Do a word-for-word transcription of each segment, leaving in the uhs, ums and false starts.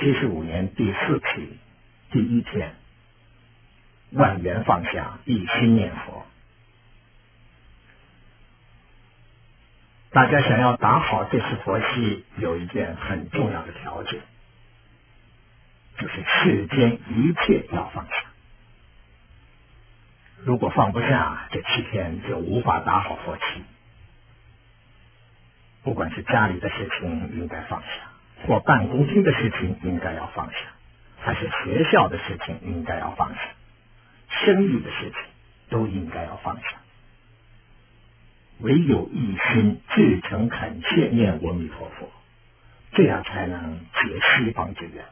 七十五年第四期第一天，万缘放下，一心念佛。大家想要打好这次佛期，有一件很重要的条件，就是世间一切要放下。如果放不下，这七天就无法打好佛期。不管是家里的事情应该放下，或办公厅的事情应该要放下，还是学校的事情应该要放下，生意的事情都应该要放下。唯有一心至诚恳切念阿弥陀佛，这样才能结西方之缘。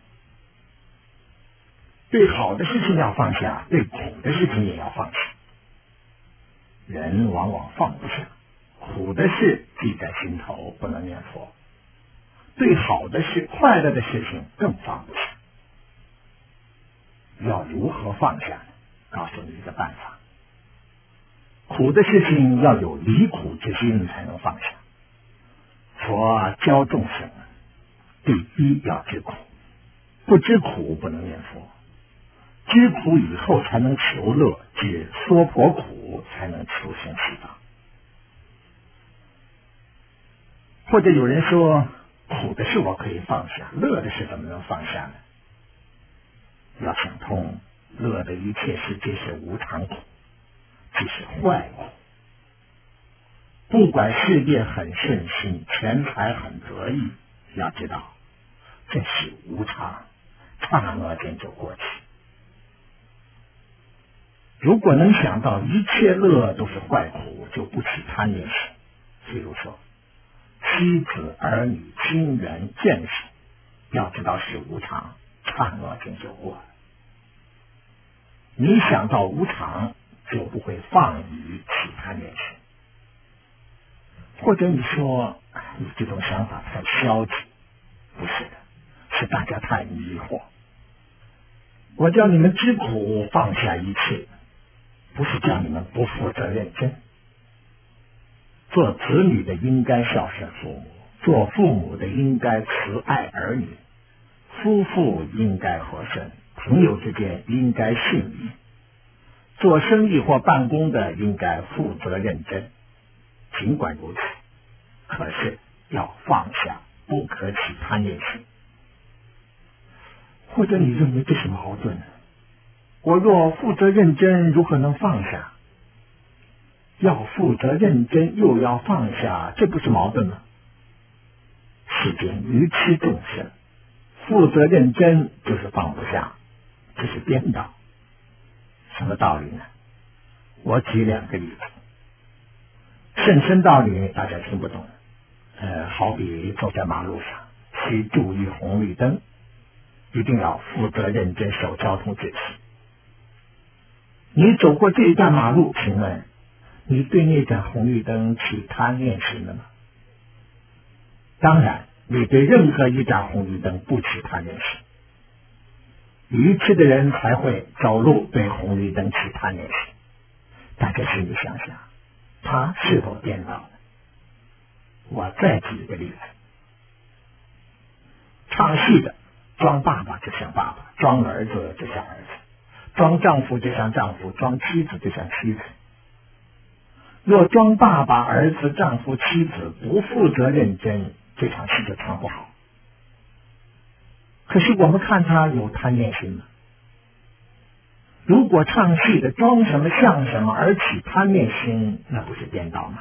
对好的事情要放下，对苦的事情也要放下。人往往放不下，苦的事记在心头，不能念佛；对好的事、快乐的事情更放不下。要如何放下呢？告诉你一个办法。苦的事情要有离苦之心才能放下。佛教众生，第一要知苦，不知苦不能念佛。知苦以后才能求乐，知娑婆苦才能求生西方。或者有人说，苦的事我可以放下，乐的事怎么能放下呢？要想通，乐的一切世界是无常苦，即是坏苦。不管事业很顺心，钱财很得意，要知道这是无常，刹那间就过去。如果能想到一切乐都是坏苦，就不起贪念心。譬如说，妻子、儿女、亲缘、见识，要知道是无常，刹那间就过了。你想到无常，就不会放于起贪念心。或者你说，你这种想法太消极，不是的，是大家太迷惑。我叫你们知苦，放下一切，不是叫你们不负责认真。做子女的应该孝顺父母，做父母的应该慈爱儿女，夫妇应该和顺，朋友之间应该信义，做生意或办公的应该负责认真。尽管如此，可是要放下，不可起贪念心。或者你认为这是矛盾呢？我若负责认真，如何能放下？要负责认真，又要放下，这不是矛盾吗？世间愚痴众生，负责认真就是放不下，这是颠倒。什么道理呢？我举两个例子。甚深道理大家听不懂，呃，好比走在马路上，需注意红绿灯，一定要负责认真守交通秩序。你走过这一段马路，请问你对那盏红绿灯起贪念心了吗？当然，你对任何一盏红绿灯不起贪念心。愚痴的人才会走路对红绿灯起贪念心。大家心里想想，他是否颠倒呢？我再举一个例子。唱戏的装爸爸就像爸爸，装儿子就像儿子，装丈夫就像丈夫，装妻子就像妻子。若装爸爸、儿子、丈夫、妻子不负责认真，这场戏就唱不好。可是我们看他有贪念心吗？如果唱戏的装什么像什么而起贪念心，那不是颠倒吗？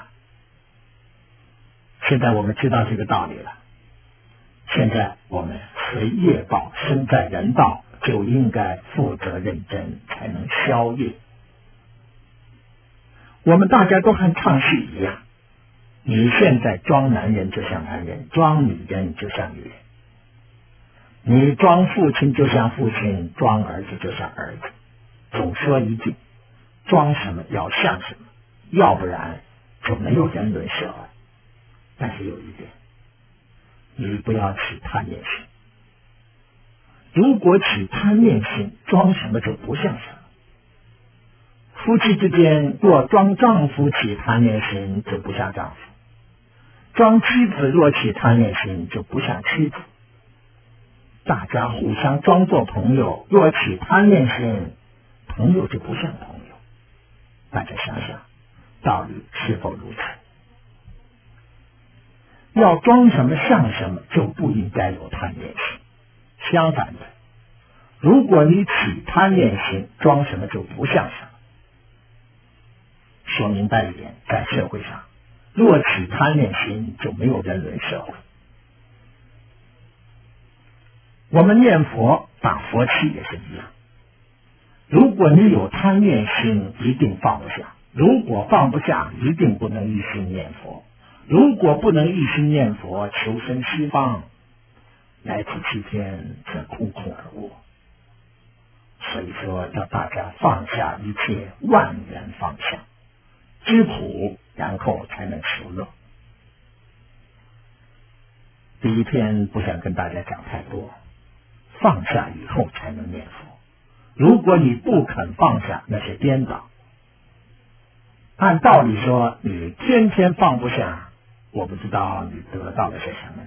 现在我们知道这个道理了。现在我们随业报身在人道，就应该负责认真，才能消业。我们大家都和唱戏一样，你现在装男人就像男人，装女人就像女人。你装父亲就像父亲，装儿子就像儿子。总说一句，装什么要像什么，要不然就没有人伦社会。但是有一点，你不要起贪念心。如果起贪念心，装什么就不像什么。夫妻之间若装丈夫起贪念心，就不像丈夫；装妻子若起贪念心，就不像妻子。 大家互相装作朋友，若起贪恋心，朋友就不像朋友。大家想想，道理是否如此？要装什么像什么，就不应该有贪恋心。相反的，如果你起贪恋心，装什么就不像什么。说明白一点，在社会上，若起贪恋心，就没有人伦社会。我们念佛打佛七也是一样，如果你有贪恋心，一定放不下；如果放不下，一定不能一心念佛；如果不能一心念佛，求生西方，来此七天则空空而无。所以说，要大家放下一切，万缘放下，知苦，然后才能求乐。第一篇不想跟大家讲太多，放下以后才能念佛。如果你不肯放下，那是颠倒。按道理说，你天天放不下，我不知道你得到的是什么呢？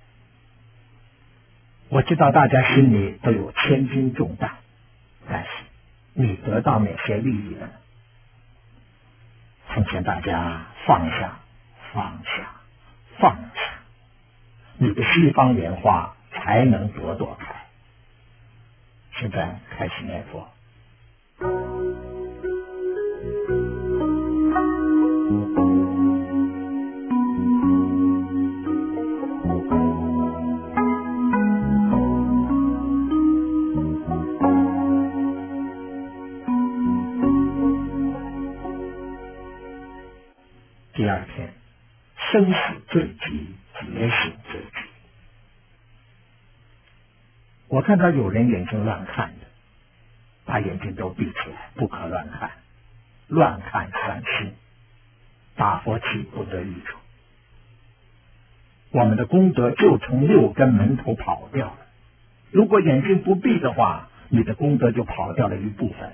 我知道大家心里都有千斤重担，但是你得到哪些利益了呢？奉劝大家放下，放下，放下，你的西方莲花才能朵朵开。现在开始念佛。第二篇，生死最急，觉醒最急。我看到有人眼睛乱看的，把眼睛都闭起来，不可乱看，乱看伤心，打佛七不得益处。我们的功德就从六根门头跑掉了。如果眼睛不闭的话，你的功德就跑掉了一部分。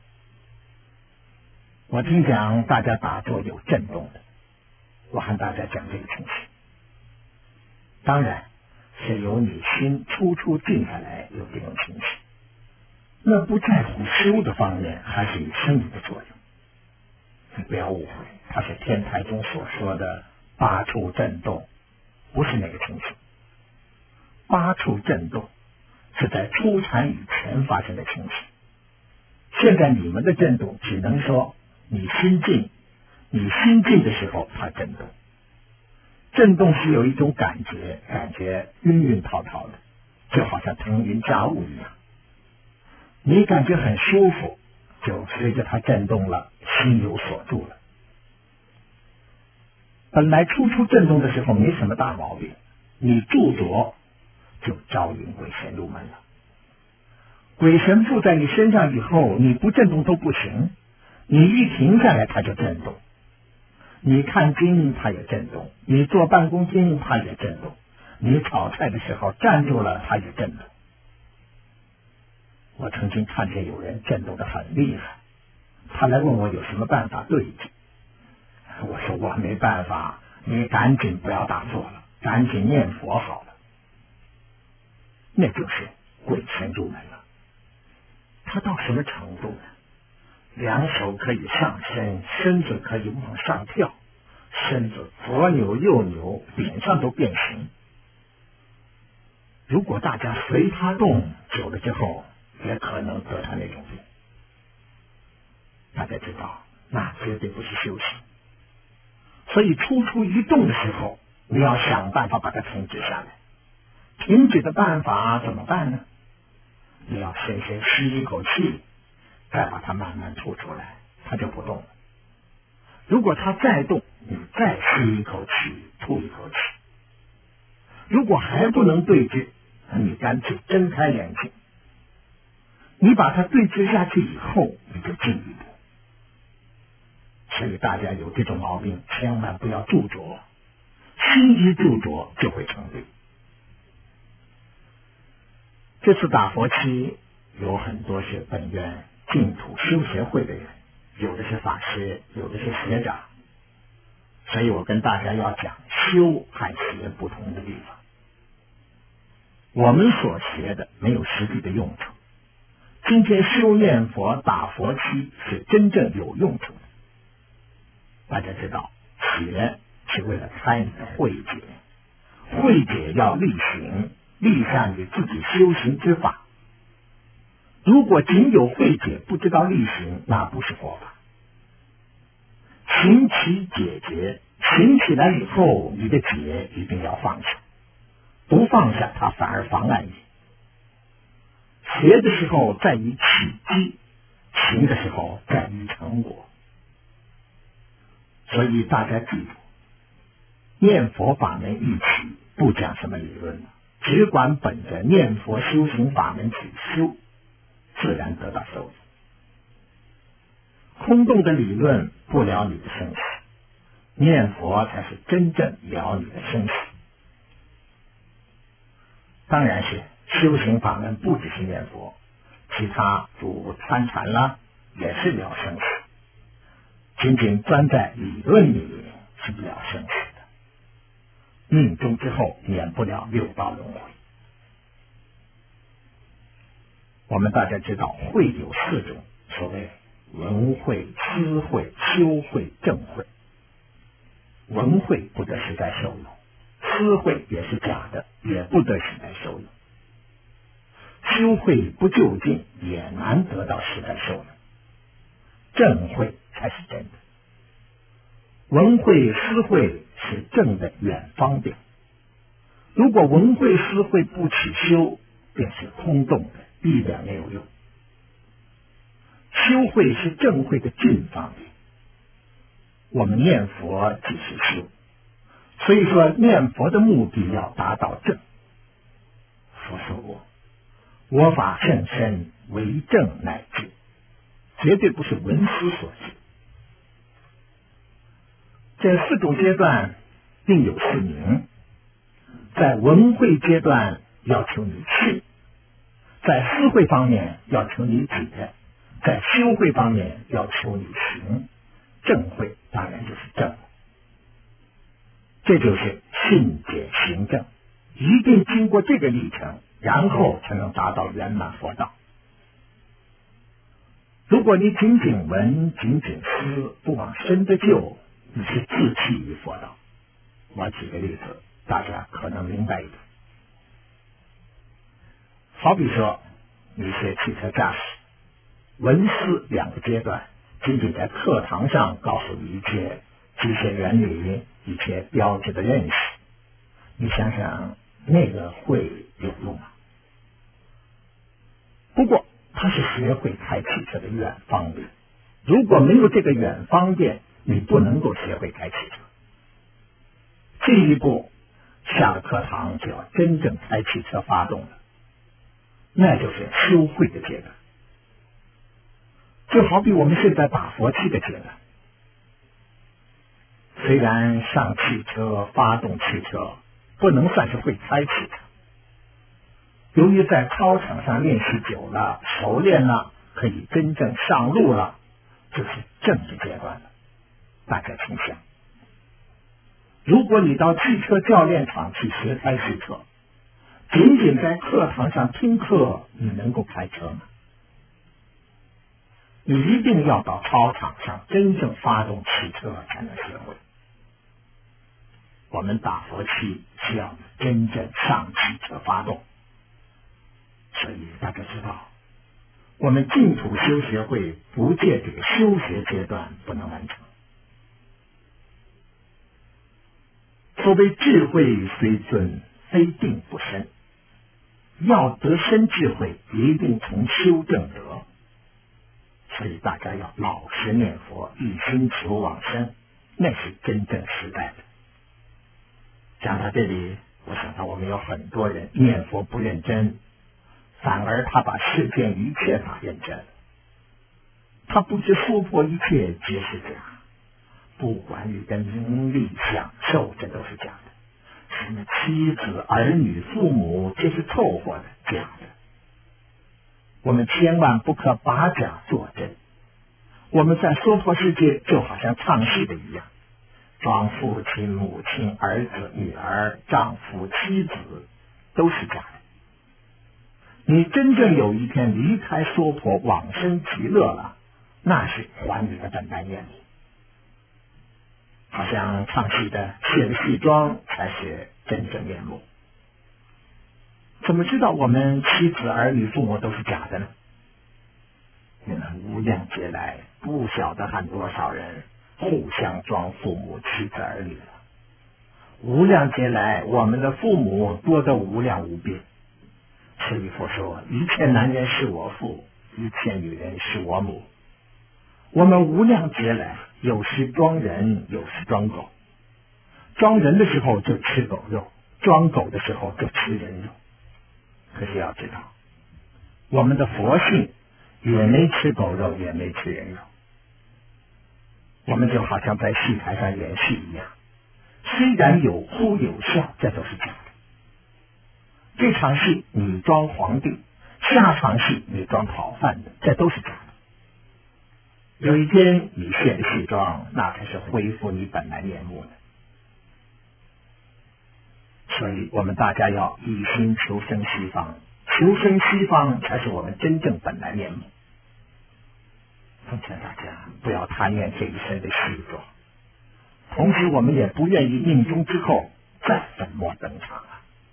我听讲大家打坐有震动的，我和大家讲这个情形。当然是由你心初初静下来有这种情形，那不在乎修的方面，还是以生理的作用。你不要误会，它是天台中所说的八处震动，不是那个情形。八处震动是在初禅以前发生的情形。现在你们的震动只能说你心静，你心静的时候它震动。震动是有一种感觉，感觉晕晕滔滔的，就好像腾云驾雾一样。你感觉很舒服，就随着它震动了，心有所住了。本来初初震动的时候没什么大毛病，你驻着就招引鬼神入门了。鬼神附在你身上以后，你不震动都不行，你一停下来它就震动。你看经它也震动，你做办公经它也震动，你炒菜的时候站住了它也震动。我曾经看见有人震动得很厉害，他来问我有什么办法对治。我说我没办法，你赶紧不要打坐了，赶紧念佛好了。那就是鬼神入门了。他到什么程度呢？两手可以上身，身子可以往上跳，身子左扭右扭，脸上都变形。如果大家随他动，久了之后也可能得他那种病。大家知道，那绝对不是修行。所以初初一动的时候，你要想办法把它停止下来。停止的办法怎么办呢？你要深深吸一口气，再把它慢慢吐出来，它就不动了。如果它再动，你再吸一口气，吐一口气。如果还不能对治，你干脆睁开眼睛。你把它对治下去以后，你就进一步。所以大家有这种毛病，千万不要驻着，心一驻着就会成病。这次打佛七有很多是本院净土修协会的人，有的是法师，有的是学长，所以我跟大家要讲修和学不同的地方。 我们所学的没有实际的用处。今天修念佛打佛七是真正有用处的。大家知道，学是为了参与慧解，慧解要力行，立下你自己修行之法。如果仅有慧解，不知道力行，那不是佛法。行起解决，行起来以后，你的解一定要放下，不放下它反而妨碍你。学的时候在于起机，行的时候在于成果。所以大家记住，念佛法门一起，不讲什么理论了，只管本着念佛修行法门去修，自然得到收益。空洞的理论不了你的生死，念佛才是真正了你的生死。当然是修行法门不只是念佛，其他如参禅啦，也是了生死。仅仅钻在理论里是不了生死的，命中之后免不了六道轮回。我们大家知道，慧有四种，所谓闻慧、思慧、修慧、正慧。闻慧不得实在受用，思慧也是假的，也不得实在受用。修慧不就近，也难得到实在受用。正慧才是真的。闻慧、思慧是正的远方便。如果闻慧、思慧不起修，便是空洞的，一点没有用。修慧是正慧的近方便。我们念佛即是修，所以说念佛的目的要达到正。佛说过，我法甚深，为正乃至，绝对不是文思所致。这四种阶段另有四名。在闻慧阶段要求你信，在思慧方面要求你解，在修慧方面要求你行，正慧当然就是正。这就是信解行正，一定经过这个历程，然后才能达到圆满佛道。如果你仅仅闻仅仅思，不往深的究，你是自弃于佛道。我举个例子，大家可能明白一点。好比说你学汽车驾驶，闻思两个阶段，仅仅在课堂上告诉你一些机械原理、一些标志的认识，你想想那个会有用吗？不过它是学会开汽车的远方便，如果没有这个远方便，你不能够学会开汽车。进一步下了课堂就要真正开汽车发动了，那就是修慧的阶段。就好比我们现在打佛七的阶段，虽然上汽车发动汽车不能算是会开汽车，由于在操场上练习久了，熟练了，可以真正上路了，就是正的阶段了。大家请想，如果你到汽车教练场去学开汽车，仅仅在课堂上听课，你能够开车吗？你一定要到操场上真正发动汽车才能学会。我们打佛七需要真正上汽车发动，所以大家知道，我们净土修学会不借这个修学阶段不能完成。所谓智慧虽尊，非定不深。要得深智慧，一定从修正得。所以大家要老实念佛，一心求往生，那是真正实在的。讲到这里，我想到我们有很多人念佛不认真，反而他把世间一切法认真了。他不知说破一切皆是假，不管你的名利享受，这都是假的。什么妻子、儿女、父母，这是凑合的，假的。我们千万不可把假作真。我们在娑婆世界就好像唱戏的一样，装父亲、母亲、儿子、女儿、丈夫、妻子，都是假的。 你真正有一天离开娑婆往生极乐了，那是还你的本来面目。好像唱戏的卸了戏装才是真正面目。怎么知道我们妻子儿女父母都是假的呢？你们无量劫来不晓得很多少人互相装父母妻子儿女了。无量劫来我们的父母多得无量无边，所以佛说一切男人是我父，一切女人是我母。我们无量劫来有时装人，有时装狗。装人的时候就吃狗肉，装狗的时候就吃人肉。可是要知道，我们的佛性也没吃狗肉，也没吃人肉。我们就好像在戏台上演戏一样，虽然有哭有笑，这都是假的。这场戏你装皇帝，下场戏你装讨饭的，这都是假的。有一天你卸了戏装，那才是恢复你本来面目的。所以我们大家要一心求生西方，求生西方才是我们真正本来面目。奉劝大家不要贪恋这一身的西装，同时我们也不愿意命中之后再粉墨登场了。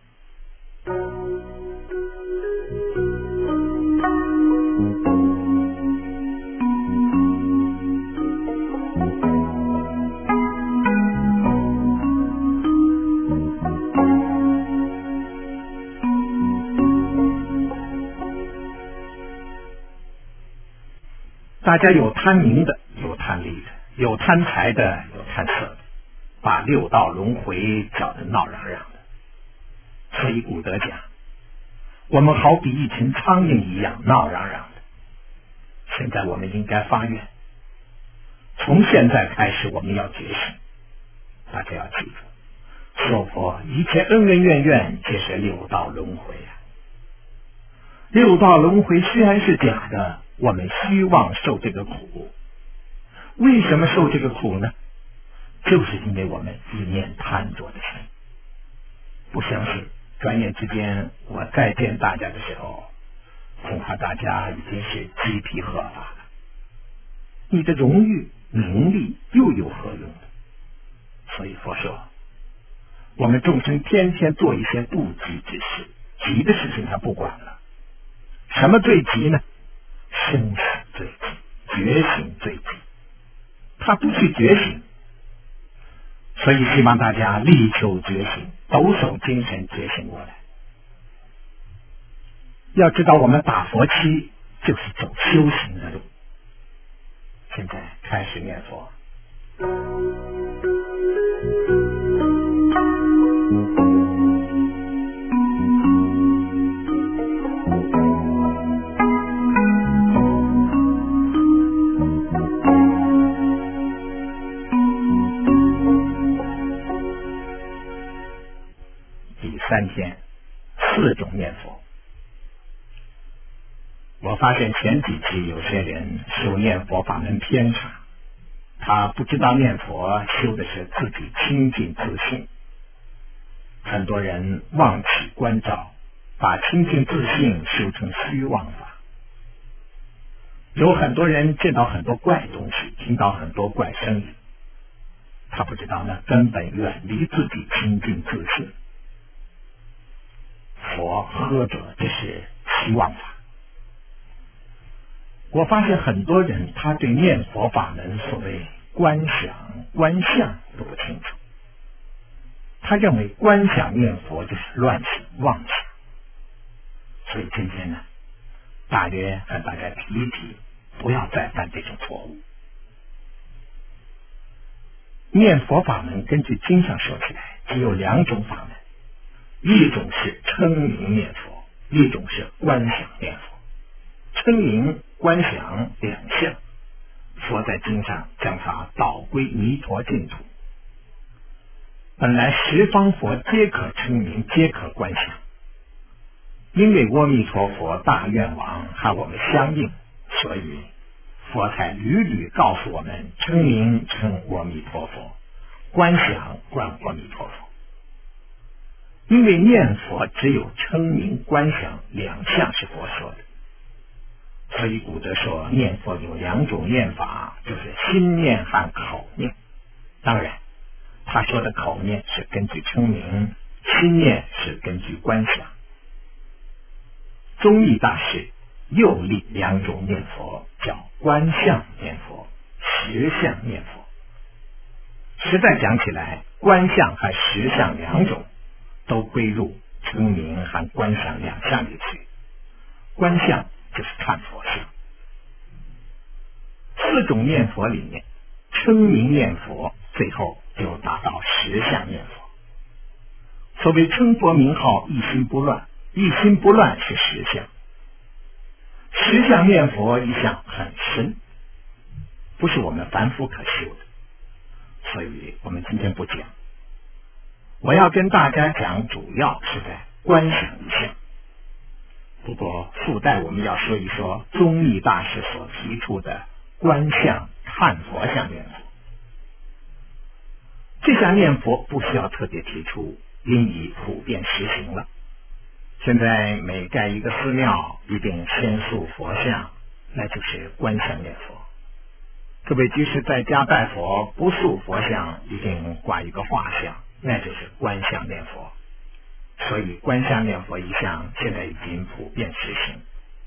大家有贪名的，有贪利的，有贪财的，有贪色的，把六道轮回搅得闹嚷嚷的。所以古德讲，我们好比一群苍蝇一样闹嚷嚷的。现在我们应该发愿，从现在开始我们要觉醒。大家要记住，娑婆一切恩恩怨怨皆是六道轮回啊。六道轮回虽然是假的，我们希望受这个苦。为什么受这个苦呢？就是因为我们一念贪着的心。不相信，转眼之间我再见大家的时候，恐怕大家已经是鸡皮鹤发了。你的荣誉名利又有何用呢？所以佛说，我们众生天天做一些不急之事，急的事情他不管了。什么最急呢？生死最急，觉醒最急。他不去觉醒，所以希望大家力求觉醒，抖擞精神觉醒过来。要知道，我们打佛七就是走修行的路。现在开始念佛。第三天，四种念佛。我发现前几期有些人修念佛法门偏差，他不知道念佛修的是自己清净自信。很多人忘起关照，把清净自信修成虚妄法。有很多人见到很多怪东西，听到很多怪声音，他不知道那根本远离自己清净自信。佛喝者这是虚妄法。我发现很多人他对念佛法门所谓观想观相都不清楚，他认为观想念佛就是乱想妄想。所以今天呢，大约和大家提一提，不要再犯这种错误。念佛法门根据经上说起来只有两种法门，一种是称名念佛，一种是观想念佛。称名观想两项，佛在经上将它导归弥陀净土。本来十方佛皆可称名，皆可观想，因为阿弥陀佛大愿王和我们相应，所以佛才屡屡告诉我们称名称阿弥陀佛，观想观阿弥陀佛。 因为念佛只有称名观想两项是佛说的，所以古德说念佛有两种念法，就是心念和口念。当然他说的口念是根据称名，心念是根据观想。宗义大师又立两种念佛，叫观相念佛、实相念佛。实在讲起来，观相和实相两种都归入称名和观想两项里去。观相就是看佛像。四种念佛里面，称名念佛最后就达到实相念佛。所谓称佛名号一心不乱，一心不乱是实相。实相念佛一向很深，不是我们凡夫可修的，所以我们今天不讲。我要跟大家讲，主要是在观想一项。不过附带我们要说一说宗义大师所提出的观相看佛像念佛。这项念佛不需要特别提出，应已普遍实行了。现在每盖一个寺庙，一定先塑佛像，那就是观相念佛。各位居士在家拜佛，不塑佛像，一定挂一个画像，那就是观相念佛。所以观相念佛一项现在已经普遍实行。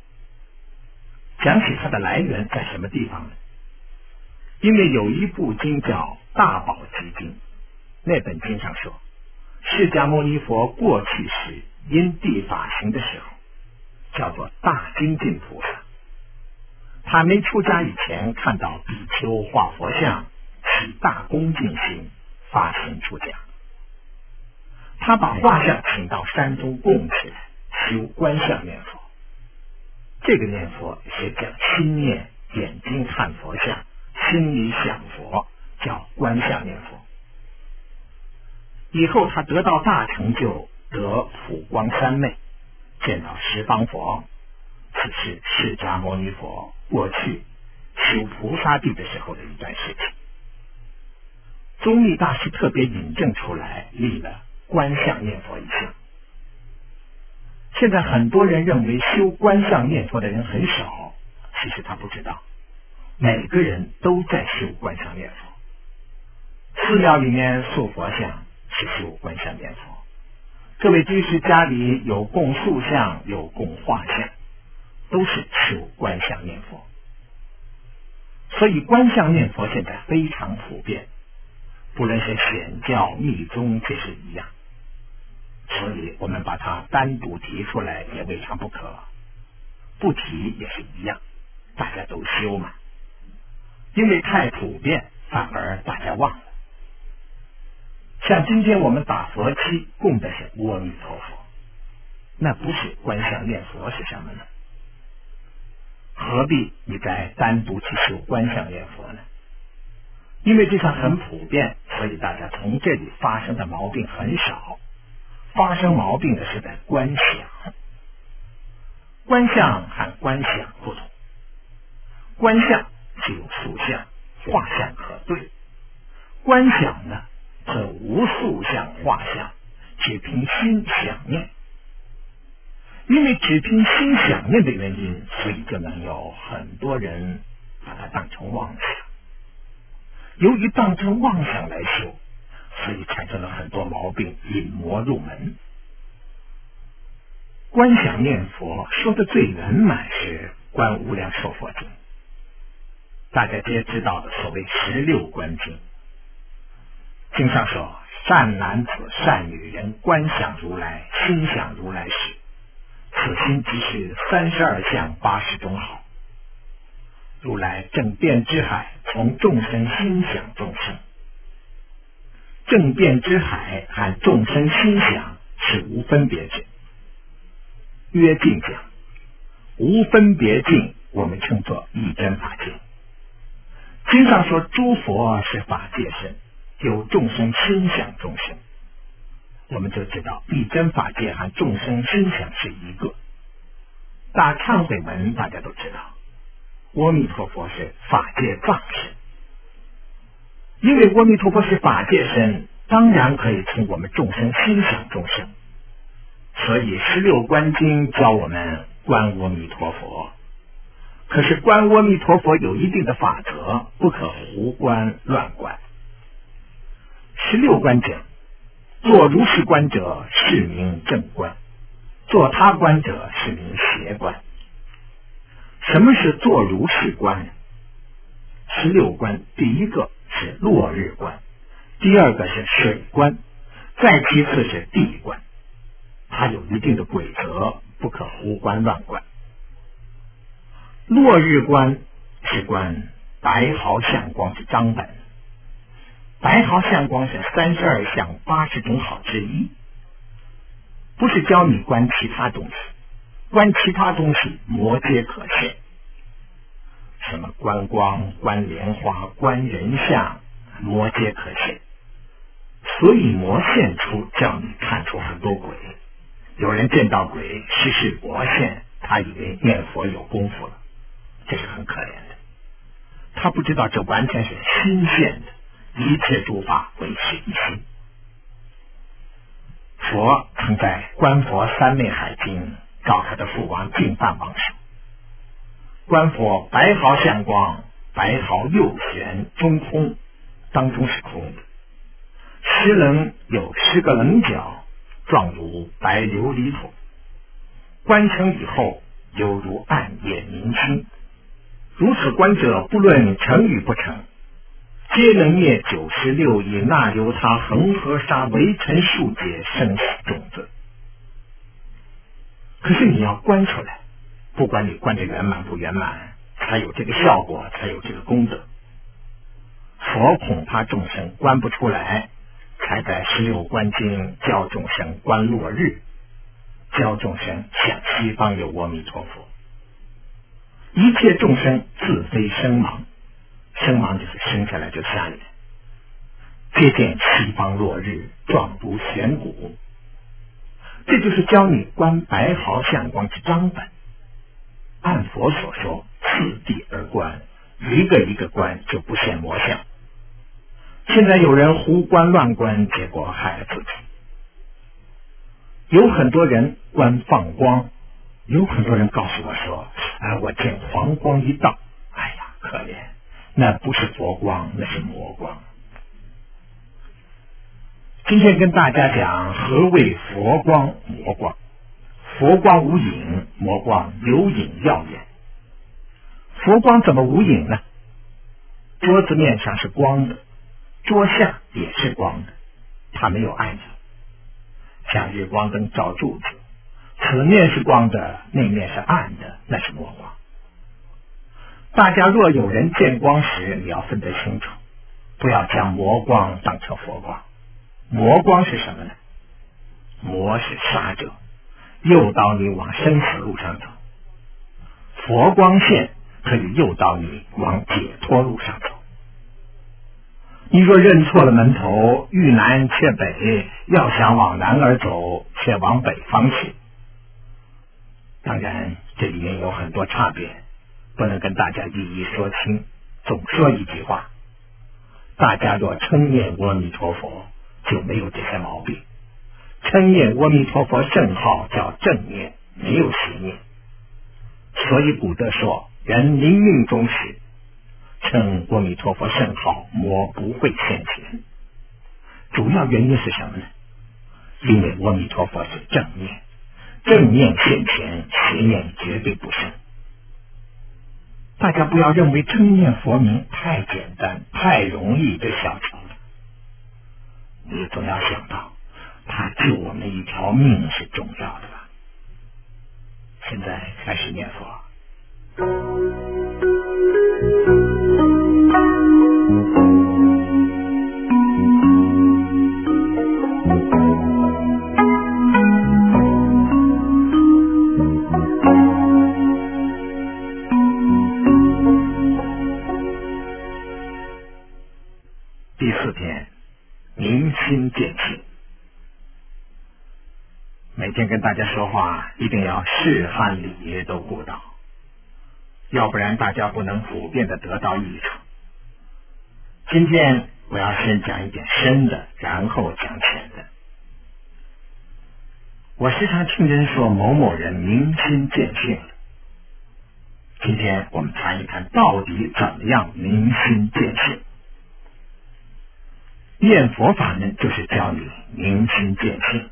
讲起它的来源在什么地方呢？因为有一部经叫《大宝积经》，那本经上说，释迦牟尼佛过去时因地法行的时候，叫做大精进菩萨。他没出家以前，看到比丘画佛像，起大恭敬心，发心出家。他把画像请到山中供起来，修观相念佛。这个念佛是讲心念，眼睛看佛像，心里想佛，叫观相念佛。以后他得到大成就，得普光三昧，见到十方佛。此是释迦牟尼佛过去修菩萨地的时候的一段事情。宗义大师特别引证出来，立了观相念佛一项。现在很多人认为修观相念佛的人很少，其实他不知道，每个人都在修观相念佛。寺庙里面塑佛像是修观相念佛，各位居士家里有供塑像，有供画像，都是修观相念佛。所以观相念佛现在非常普遍，不论是显教密宗，这是一样。所以我们把它单独提出来也未尝不可，不提也是一样，大家都修嘛。因为太普遍，反而大家忘了。像今天我们打佛七供的是阿弥陀佛，那不是观相念佛是什么呢？何必你再单独去修观相念佛呢？因为这项很普遍，所以大家从这里发生的毛病很少。发生毛病的是在观想。观相和观想不同，观相是有塑像、画像可对，观想呢则无塑像、画像，只凭心想念。因为只凭心想念的原因，所以就能有很多人把它当成妄想。由于当成妄想来修，所以产生了很多毛病，引魔入门。观想念佛说的最圆满是《观无量寿佛经》，大家皆知道的所谓十六观经。经上说，善男子善女人观想如来，心想如来时，此心即是三十二相八十种好。如来正遍之海，从众生心想众生。正遍之海和众生心想是无分别智。约净讲，无分别境我们称作一真法界。经上说诸佛是法界身，有众生心想众生，我们就知道一真法界和众生心想是一个。大忏悔文大家都知道，阿弥陀佛是法界藏身。因为阿弥陀佛是法界身，当然可以从我们众生心想众生， 所以十六观经教我们观阿弥陀佛。可是观阿弥陀佛有一定的法则，不可胡观乱观。十六观者，做如是观者是名正观，做他观者是名邪观。什么是做如是观呢？十六观第一个是落日观，第二个是水观，再其次是地观。它有一定的规则，不可胡观乱观。落日观是观白毫相光之章本，白毫相光是三十二相八十种好之一，不是教你观其他东西，观其他东西魔皆可现。什么观光、观莲花、观人相，魔皆可现。所以魔现出，叫你看出很多鬼。有人见到鬼，实是魔现，他以为念佛有功夫了，这是很可怜的。他不知道这完全是心现的，一切诸法唯是一心。佛曾在《观佛三昧海经》告他的父王净饭王说：观佛白毫相光，白毫右旋中空，当中是空的，十棱有十个棱角，状如白琉璃土，观成以后，犹如暗夜明星。如此观者，不论成与不成，皆能灭九十六亿那由他恒河沙为尘数劫生死重罪。可是你要观出来，不管你观得圆满不圆满，才有这个效果，才有这个功德。佛恐怕众生观不出来，才在十六观经教众生观落日，教众生向西方有阿弥陀佛。一切众生自非生盲，生盲就是生下来就瞎眼，皆见西方落日，状如悬鼓。这就是教你观白毫相光之章本。按佛所说，次第而观，一个一个观，就不现魔相。现在有人胡观乱观，结果害了自己。有很多人观放光，有很多人告诉我说：哎，我见黄光一道，哎呀，可怜，那不是佛光，那是魔光。今天跟大家讲何谓佛光魔光。佛光无影，魔光有影耀眼。佛光怎么无影呢？桌子面上是光的，桌下也是光的，它没有暗影。像日光灯照柱子，此面是光的，那面是暗的，那是魔光。大家若有人见光时，你要分得清楚，不要将魔光当成佛光。魔光是什么呢？魔是杀者，诱导你往生死路上走。佛光线可以诱导你往解脱路上走。你若认错了门头，遇南却北，要想往南而走，却往北方去。当然这里面有很多差别，不能跟大家一一说清，总说一句话，大家若称念阿弥陀佛，就没有这些毛病。称念阿弥陀佛圣号叫正念，没有邪念。所以古德说，人临命终时称阿弥陀佛圣号，魔不会现前。主要原因是什么呢？因为阿弥陀佛是正念，正念现前，邪念绝对不生。大家不要认为称念佛名太简单太容易就消除了，你总要想到他救我们一条命是重要的吧。现在开始念佛。第四天，明心见性。每天跟大家说话，一定要事和理都顾到，要不然大家不能普遍的得到益处。今天我要先讲一点深的，然后讲浅的。我时常听人说某某人明心见性了。今天我们谈一谈到底怎么样明心见性。念佛法呢，就是教你明心见性。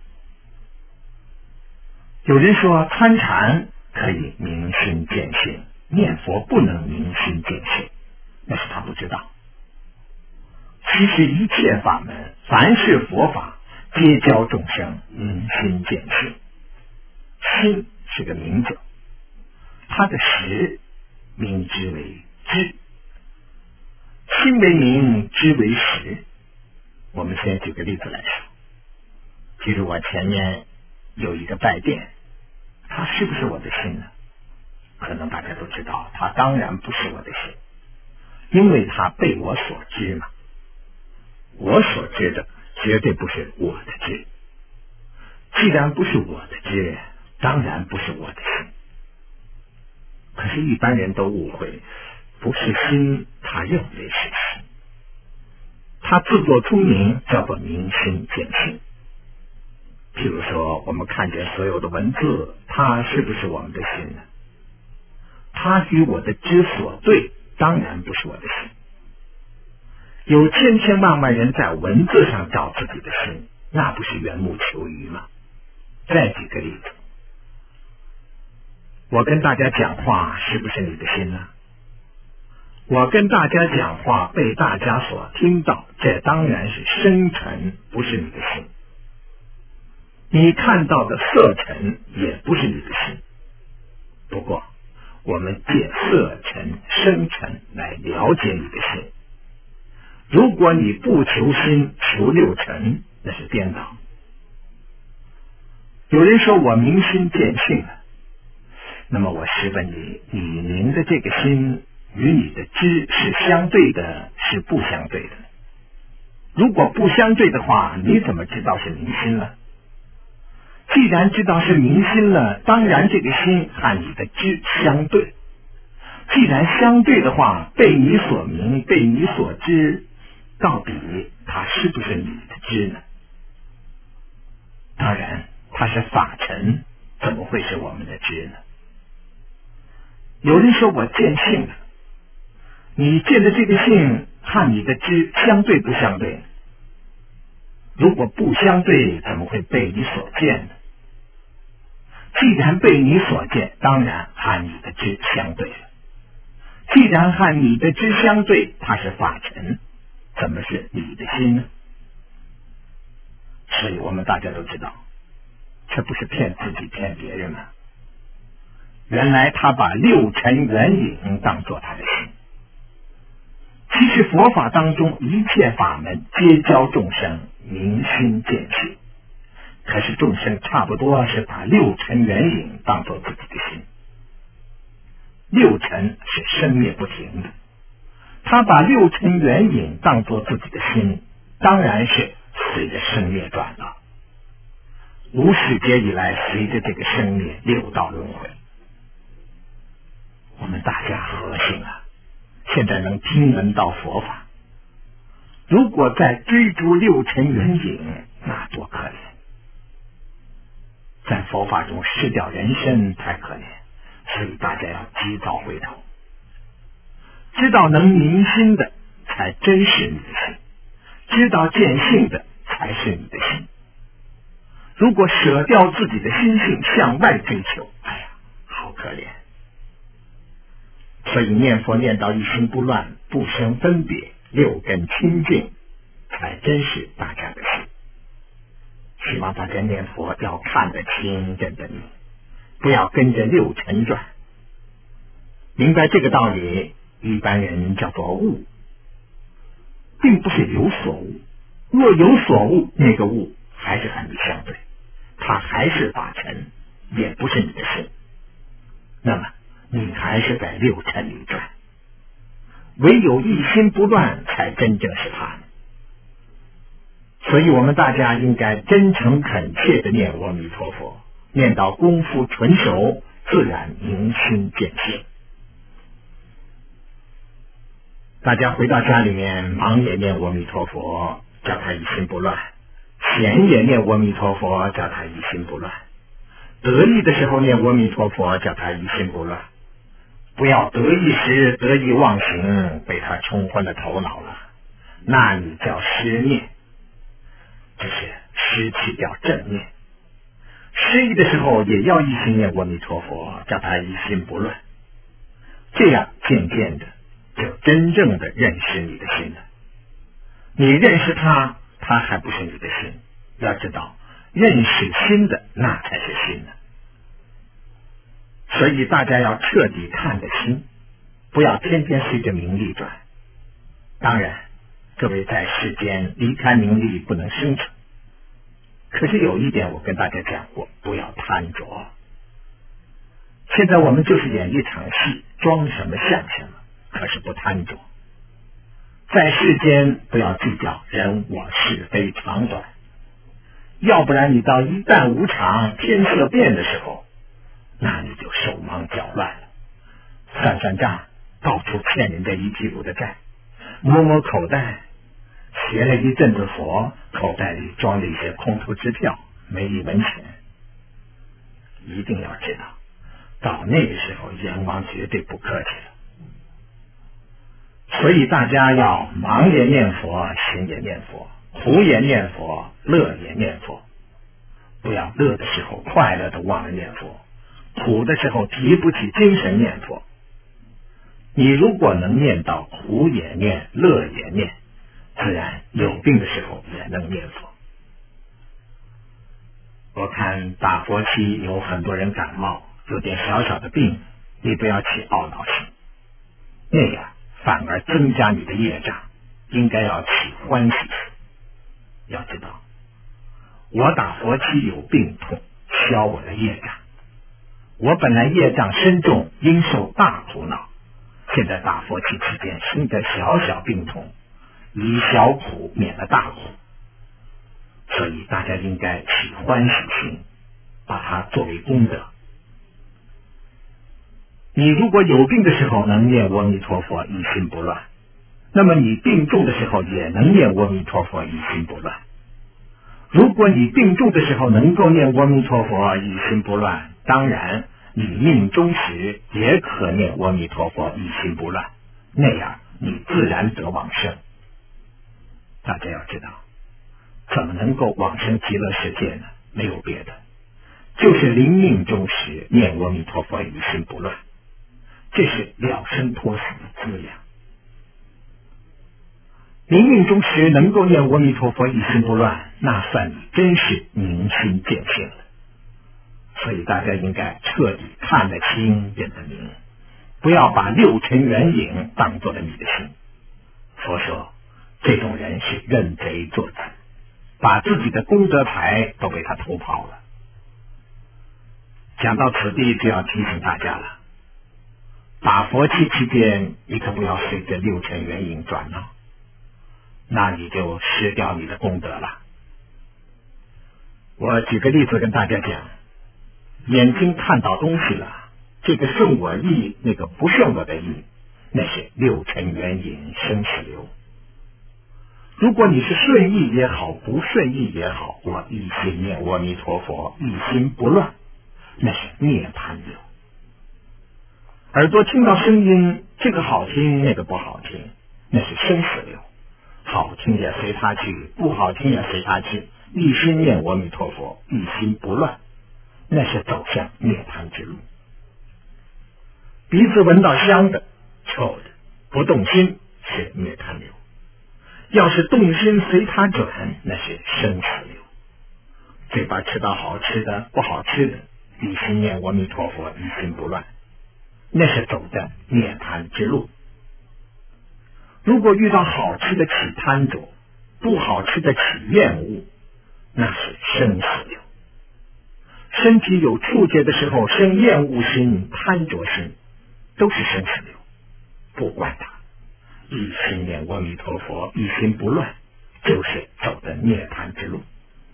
有人说参禅可以明心见性，念佛不能明心见性，那是他不知道。其实一切法门，凡是佛法，皆教众生明心见性。心是个名字，它的实名之为知，心为名，知为实。我们先举个例子来说，譬如我前面有一个拜殿，它是不是我的心呢？可能大家都知道，它当然不是我的心，因为它被我所知嘛。我所知的绝对不是我的知，既然不是我的知，当然不是我的心。可是，一般人都误会，不是心，他认为是心，他自作聪明，叫做明心见性。譬如说，我们看见所有的文字，它是不是我们的心呢？它与我的知所对，当然不是我的心。有千千万万人在文字上找自己的心，那不是缘木求鱼吗？再举个例子，我跟大家讲话，是不是你的心呢？我跟大家讲话被大家所听到，这当然是声尘，不是你的心。你看到的色尘也不是你的心。不过我们借色尘、声尘来了解你的心。如果你不求心，求六尘，那是颠倒。有人说我明心见性了，那么我试问你，你明的这个心与你的知是相对的，是不相对的？如果不相对的话，你怎么知道是明心了？既然知道是明心了，当然这个心和你的知相对。既然相对的话，被你所明，被你所知，到底它是不是你的知呢？当然，它是法尘，怎么会是我们的知呢？有人说我见性了，你见的这个性和你的知相对不相对？如果不相对，怎么会被你所见呢？既然被你所见，当然和你的知相对了。既然和你的知相对，它是法尘，怎么是你的心呢？所以我们大家都知道，这不是骗自己骗别人吗？原来他把六尘缘影当作他的心。其实佛法当中一切法门皆教众生明心见性，可是众生差不多是把六尘缘影当作自己的心。六尘是生灭不停的，他把六尘缘影当作自己的心，当然是随着生灭转了。无始劫以来，随着这个生灭六道轮回。我们大家何幸啊，现在能听闻到佛法。如果再追逐六尘缘影，那多可怜。在佛法中失掉人身才可怜，所以大家要及早回头，知道能明心的才真是你的心，知道见性的才是你的心。如果舍掉自己的心性向外追求，哎呀，好可怜。所以念佛念到一心不乱，不生分别，六根清净，才真是大家的心。希望大家念佛要看得清认得明，不要跟着六尘转。明白这个道理，一般人叫做悟，并不是有所悟。若有所悟，那个悟还是和你相对，它还是法尘，也不是你的心。那么你还是在六尘里转，唯有一心不乱，才真正是他。所以我们大家应该真诚恳切的念阿弥陀佛，念到功夫纯熟，自然明心见性。大家回到家里面，忙也念阿弥陀佛，叫他一心不乱；闲也念阿弥陀佛，叫他一心不乱。 得意的时候念阿弥陀佛，叫他一心不乱；不要得意时得意忘形，被他冲昏了头脑了，那你叫失念，这是失去掉正念。失意的时候也要一心念阿弥陀佛，叫他一心不乱，这样渐渐的就真正的认识你的心了。你认识他，他还不是你的心。要知道，认识心的那才是心呢。所以大家要彻底看着心，不要天天随着名利转。当然，各位在世间离开名利不能生存，可是有一点我跟大家讲过，不要贪着。现在我们就是演一场戏，装什么像什么，可是不贪着。在世间不要计较人我是非长短，要不然你到一旦无常天色变的时候，那你就手忙脚乱了，算算账，到处欠人家一屁股的债，摸摸口袋，学了一阵子佛，口袋里装了一些空头支票，没一文钱。一定要知道，到那个时候阎王绝对不客气了。所以大家要忙也念佛，闲也念佛，苦也念佛，乐也念佛。不要乐的时候快乐的忘了念佛，苦的时候提不起精神念佛。你如果能念到苦也念，乐也念，自然有病的时候也能念佛。我看打佛期有很多人感冒，有点小小的病，你不要起懊恼心，那样反而增加你的业障，应该要起欢喜心。要知道，我打佛期有病痛，消我的业障。我本来业障深重，应受大苦恼，现在打佛期期间生得小小病痛，以小苦免了大苦。所以大家应该起欢喜心，把它作为功德。你如果有病的时候能念阿弥陀佛，一心不乱，那么你病重的时候也能念阿弥陀佛，一心不乱。如果你病重的时候能够念阿弥陀佛，一心不乱，当然你命中时也可念阿弥陀佛，一心不乱，那样你自然得往生。大家要知道，怎么能够往生极乐世界呢？没有别的，就是临命终时念阿弥陀佛，一心不乱，这是了生脱死的资粮。临命终时能够念阿弥陀佛，一心不乱，那算你真是明心见性了。所以大家应该彻底看得清认得明，不要把六尘缘影当作了你的心。佛说这种人是认贼作歹，把自己的功德牌都被他偷跑了。讲到此地就要提醒大家了，打佛期期间你可不要随着六尘缘影转了，那你就失掉你的功德了。我举个例子跟大家讲，眼睛看到东西了，这个顺我意，那个不顺我的意，那是六尘缘影生死流。如果你是顺意也好，不顺意也好，我一心念阿弥陀佛，一心不乱，那是涅槃流。耳朵听到声音，这个好听那个不好听，那是生死流。好听也随他去，不好听也随他去，一心念阿弥陀佛，一心不乱，那是走向涅槃之路。鼻子闻到香的、臭的，不动心是涅槃流。要是动心随他转，那是生死流。嘴巴吃到好吃的、不好吃的，一心念阿弥陀佛，一心不乱，那是走的涅槃之路。如果遇到好吃的起贪着，不好吃的起厌恶，那是生死流。身体有触觉的时候生厌恶心、贪着心，都是生死流，不管它，一心念阿弥陀佛，一心不乱，就是走的涅槃之路。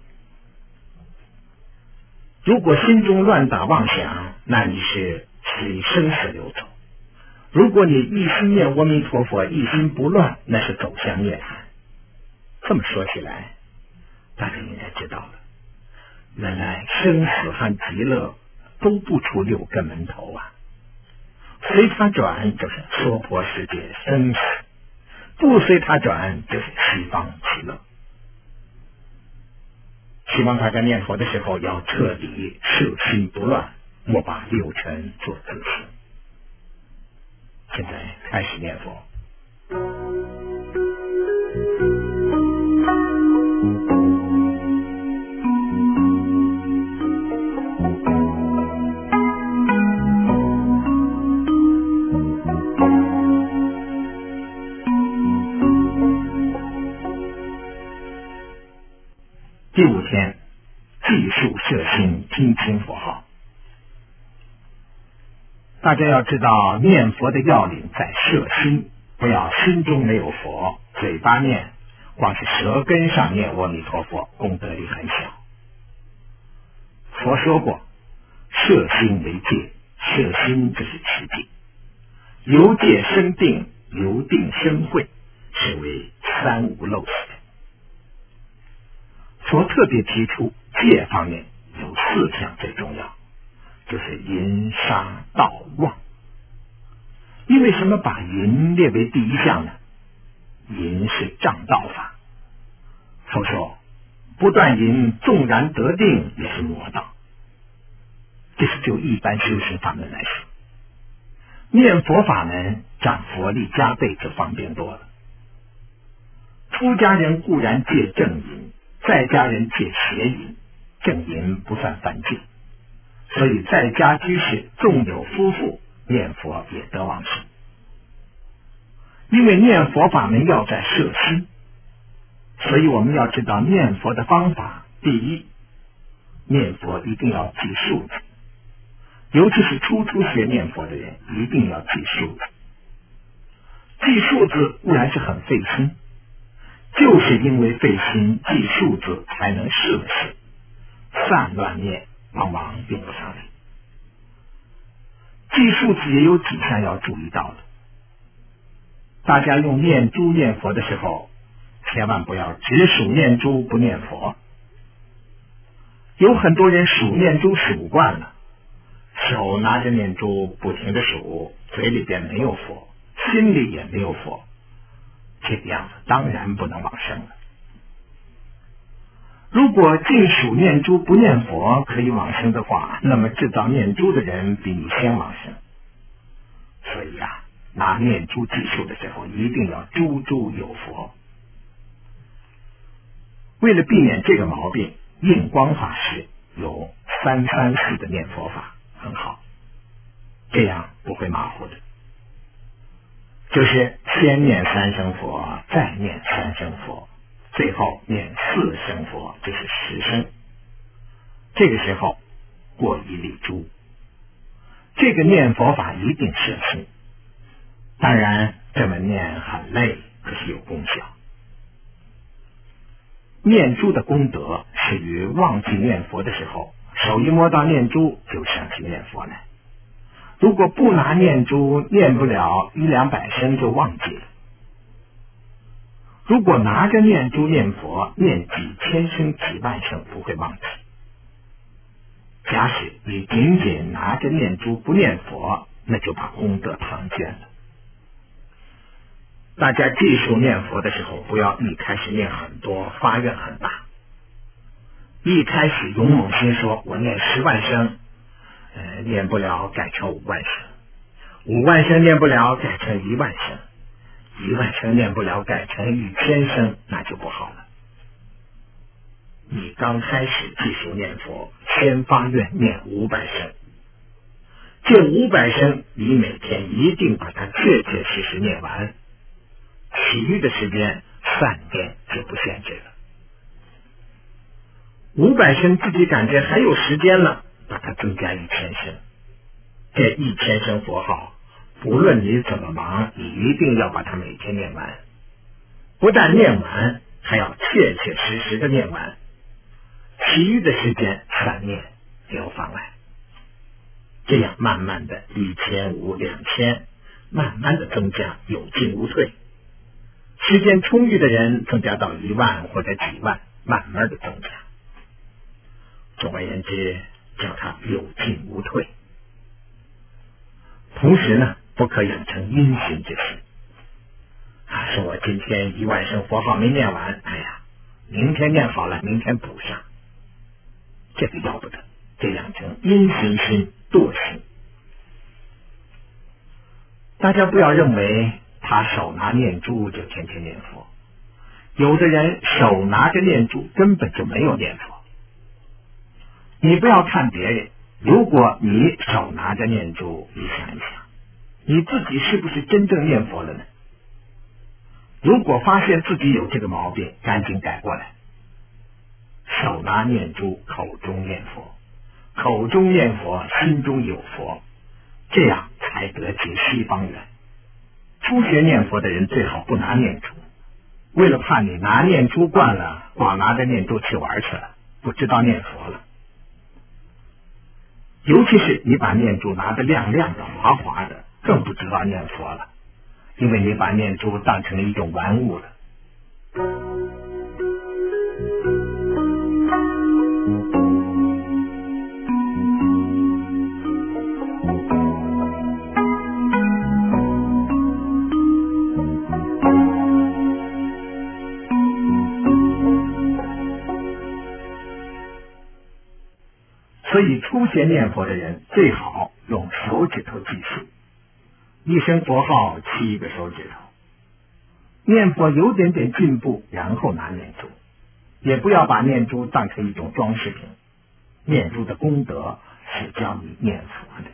如果心中乱打妄想，那你是随生死流走。如果你一心念阿弥陀佛，一心不乱，那是走向涅槃。这么说起来，大家应该知道了，原来生死和极乐都不出六个门头啊。随他转就是娑婆世界生死，不随他转就是西方极乐。希望大家念佛的时候要彻底摄心不乱，莫把六尘做自私。现在开始念佛。第五天，计数摄心，听清佛号。大家要知道，念佛的要领在摄心，不要心中没有佛，嘴巴念，光是舌根上念阿弥陀佛，功德力很小。佛说过，摄心为戒，摄心就是持戒，由戒生定，由定生慧，是为三无漏学。佛特别提出戒方面有四项最重要，就是淫杀盗妄。因为什么把淫列为第一项呢？淫是障道法。佛说不断淫，纵然得定也是魔道。这是就一般修行法门来说，念佛法门长佛力加倍就方便多了。出家人固然戒正淫，在家人戒邪淫，正淫不算犯戒，所以在家居士纵有夫妇念佛也得往生。因为念佛法门要在摄心，所以我们要知道念佛的方法。第一，念佛一定要记数字，尤其是初初学念佛的人一定要记数字。记数字固然是很费心，就是因为费心记数字才能摄心，散乱念往往并不上力。记数字也有几项要注意到的。大家用念珠念佛的时候，千万不要只数念珠不念佛。有很多人数念珠数惯了，手拿着念珠不停的数，嘴里边没有佛，心里也没有佛，这个样子当然不能往生了。如果净数念珠不念佛可以往生的话，那么制造念珠的人比你先往生。所以啊，拿念珠计数的时候一定要珠珠有佛。为了避免这个毛病，印光法师有三三四的念佛法，很好，这样不会马虎的。就是先念三声佛，再念三声佛，最后念四声佛，就是十声。这个时候过一粒珠。这个念佛法一定摄心，当然这么念很累，可是有功效。念珠的功德是于忘记念佛的时候，手一摸到念珠就想起念佛来。如果不拿念珠，念不了一两百声就忘记了。如果拿着念珠念佛，念几千声几万声不会忘记。假使你仅仅拿着念珠不念佛，那就把功德唐捐了。大家记数念佛的时候，不要一开始念很多，发愿很大。一开始勇猛心说我念十万声，呃，念不了改成五万声，五万声念不了改成一万声，一万声念不了改成一千声，那就不好了。你刚开始记数念佛，先发愿念五百声，这五百声你每天一定把它确确实实念完，其余的时间散念就不限制了。五百声自己感觉还有时间了，把它增加一千声。这一千声佛号，不论你怎么忙，你一定要把它每天念完。不但念完，还要切切实实的念完。其余的时间散念没有妨碍。这样慢慢的一千五两千，慢慢的增加，有进无退。时间充裕的人增加到一万或者几万，慢慢的增加。总而言之， 叫他有进无退。同时呢，不可养成阴心之事。啊，说我今天一万声佛号没念完，哎呀，明天念好了，明天补上，这个要不得，这养成阴行心、惰心。大家不要认为他手拿念珠就天天念佛，有的人手拿着念珠根本就没有念佛。你不要看别人，如果你手拿着念珠，你想一想，你自己是不是真正念佛了呢？如果发现自己有这个毛病，赶紧改过来。手拿念珠，口中念佛，口中念佛，心中有佛，这样才得结西方缘。初学念佛的人最好不拿念珠，为了怕你拿念珠惯了，光拿着念珠去玩去了，不知道念佛了。尤其是你把念珠拿得亮亮的、滑滑的，更不知道念佛了，因为你把念珠当成一种玩物了。所以初学念佛的人最好用手指头计数，一声佛号七个手指头。念佛有点点进步，然后拿念珠，也不要把念珠当成一种装饰品。念珠的功德是教你念佛的。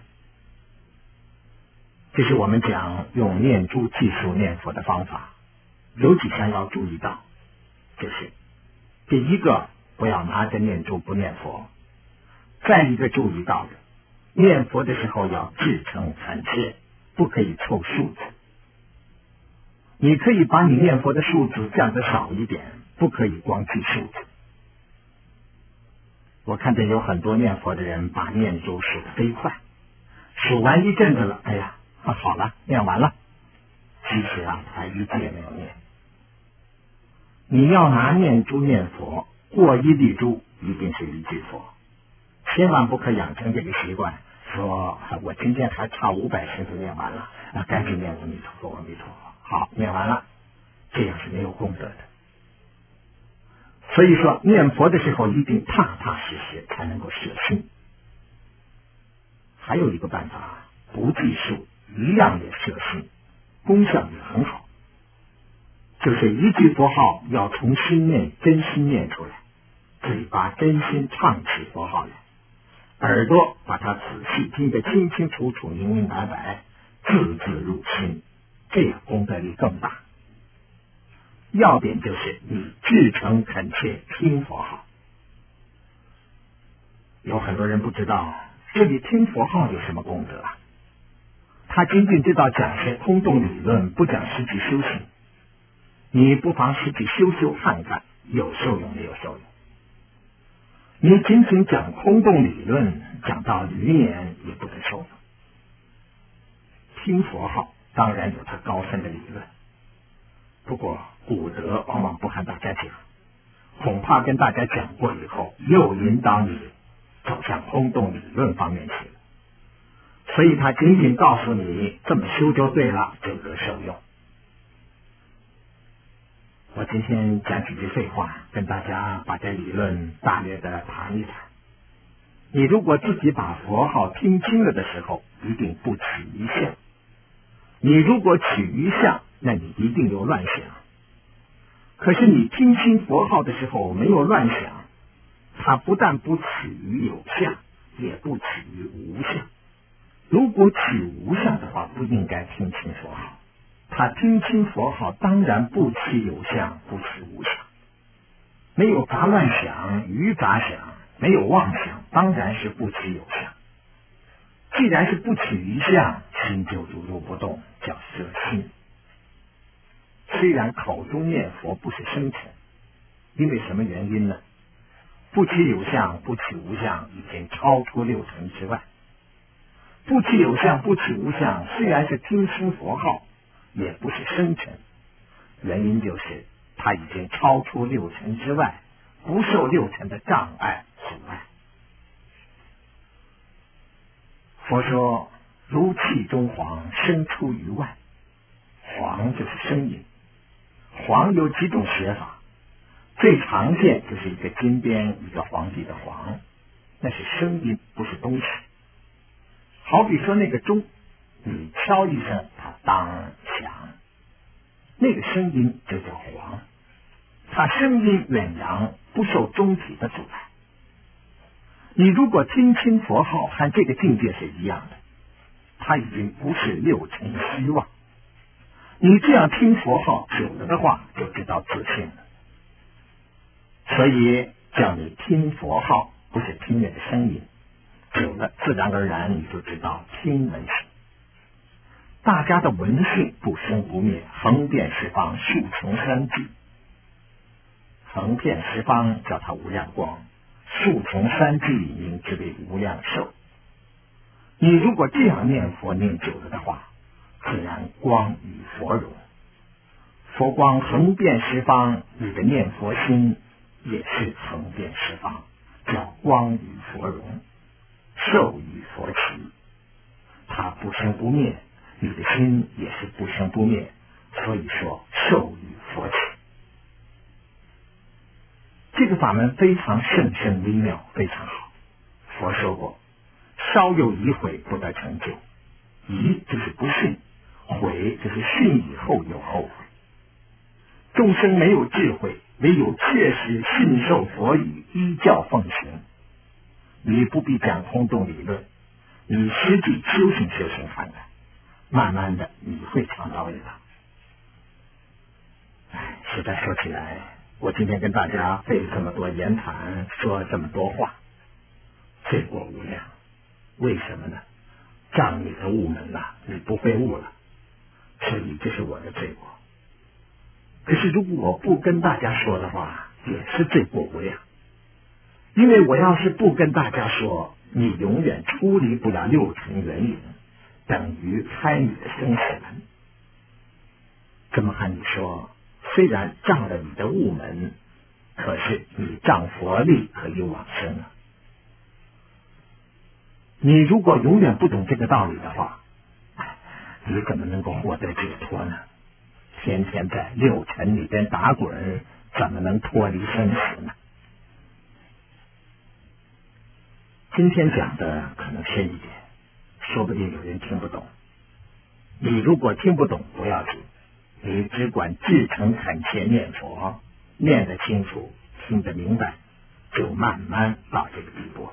这是我们讲用念珠计数念佛的方法，有几项要注意到，就是第一个，不要拿着念珠不念佛。再一个注意到的，念佛的时候要至诚恳切，不可以凑数字。你可以把你念佛的数字降得少一点，不可以光记数字。我看见有很多念佛的人把念珠数得飞快，数完一阵子了，哎呀，啊、好了，念完了。其实啊，他一字也没有念。你要拿念珠念佛，过一粒珠一定是一句佛。千万不可养成这个习惯，说我今天还差五百声就念完了，啊，赶紧念阿弥陀佛，阿弥陀佛。好，念完了，这样是没有功德的。所以说，念佛的时候一定踏踏实实，才能够摄心。还有一个办法，不计数，一样也摄心，功效也很好。就是一句佛号要从心念、真心念出来，嘴巴真心唱起佛号来。耳朵把它仔细听得清清楚楚、明明白白，字字入心，这样功德力更大。要点就是你至诚恳切听佛号。有很多人不知道这里听佛号有什么功德啊？他仅仅知道讲些空洞理论，不讲实际修行。你不妨实际修修看看，有受用没有受用。你仅仅讲空洞理论，讲到余年也不得受用。听佛号当然有它高深的理论，不过古德往往不和大家讲，恐怕跟大家讲过以后，又引导你走向空洞理论方面去了。所以他仅仅告诉你这么修就对了，就得受用。我今天讲几句废话，跟大家把这理论大略的谈一谈。你如果自己把佛号听清了的时候，一定不起一相。你如果起一相，那你一定有乱想。可是你听清佛号的时候没有乱想，它不但不起于有相，也不起于无相。如果起无相的话，不应该听清佛号。他听清佛号，当然不起有相，不起无相，没有杂乱想、余杂想，没有妄想，当然是不起有相。既然是不起于相，心就如如不动，叫摄心。虽然口中念佛不是生成，因为什么原因呢？不起有相，不起无相，已经超出六尘之外。不起有相，不起无相，虽然是听清佛号，也不是生成，原因就是他已经超出六尘之外，不受六尘的障碍阻碍。 佛说如气中黄，生出于外。黄就是声音，黄有几种写法，最常见就是一个金边一个皇帝的黄，那是声音，不是东西。好比说那个钟，你敲一声，它当响，那个声音就叫黄，它声音远扬，不受钟体的阻碍。你如果听清佛号，和这个境界是一样的，它已经不是六尘虚妄。你这样听佛号久了的话，就知道自信了。所以叫你听佛号，不是听那个声音，久了自然而然你就知道听闻性。大家的闻性不生不灭，横遍十方，数穷三际。横遍十方叫它无量光，数穷三际名之为无量寿。你如果这样念佛念久了的话，自然光与佛融，佛光横遍十方，你的念佛心也是横遍十方，叫光与佛融，寿与佛齐。它不生不灭，你的心也是不生不灭，所以说寿与佛齐。这个法门非常甚深微妙，非常好。佛说过，稍有疑悔不得成就。疑就是不信，悔就是信以后有后悔。众生没有智慧，唯有切实信受佛语，依教奉行。你不必讲空洞理论，你实际修行修行看看，慢慢的你会尝到味道。哎，实在说起来，我今天跟大家费这么多言谈，说这么多话，罪过无量。为什么呢？障你的悟门了，你不会悟了，所以这是我的罪过。可是如果我不跟大家说的话，也是罪过无量。因为我要是不跟大家说，你永远出离不了六尘缘影，等于开你的生死门。这么和你说，虽然障了你的悟门，可是你障佛力可以往生了。你如果永远不懂这个道理的话，你怎么能够获得解脱呢？天天在六尘里边打滚，怎么能脱离生死呢？今天讲的可能深一点，说不定有人听不懂。你如果听不懂不要紧，你只管至诚恳切念佛，念得清楚，听得明白，就慢慢到这个地步了。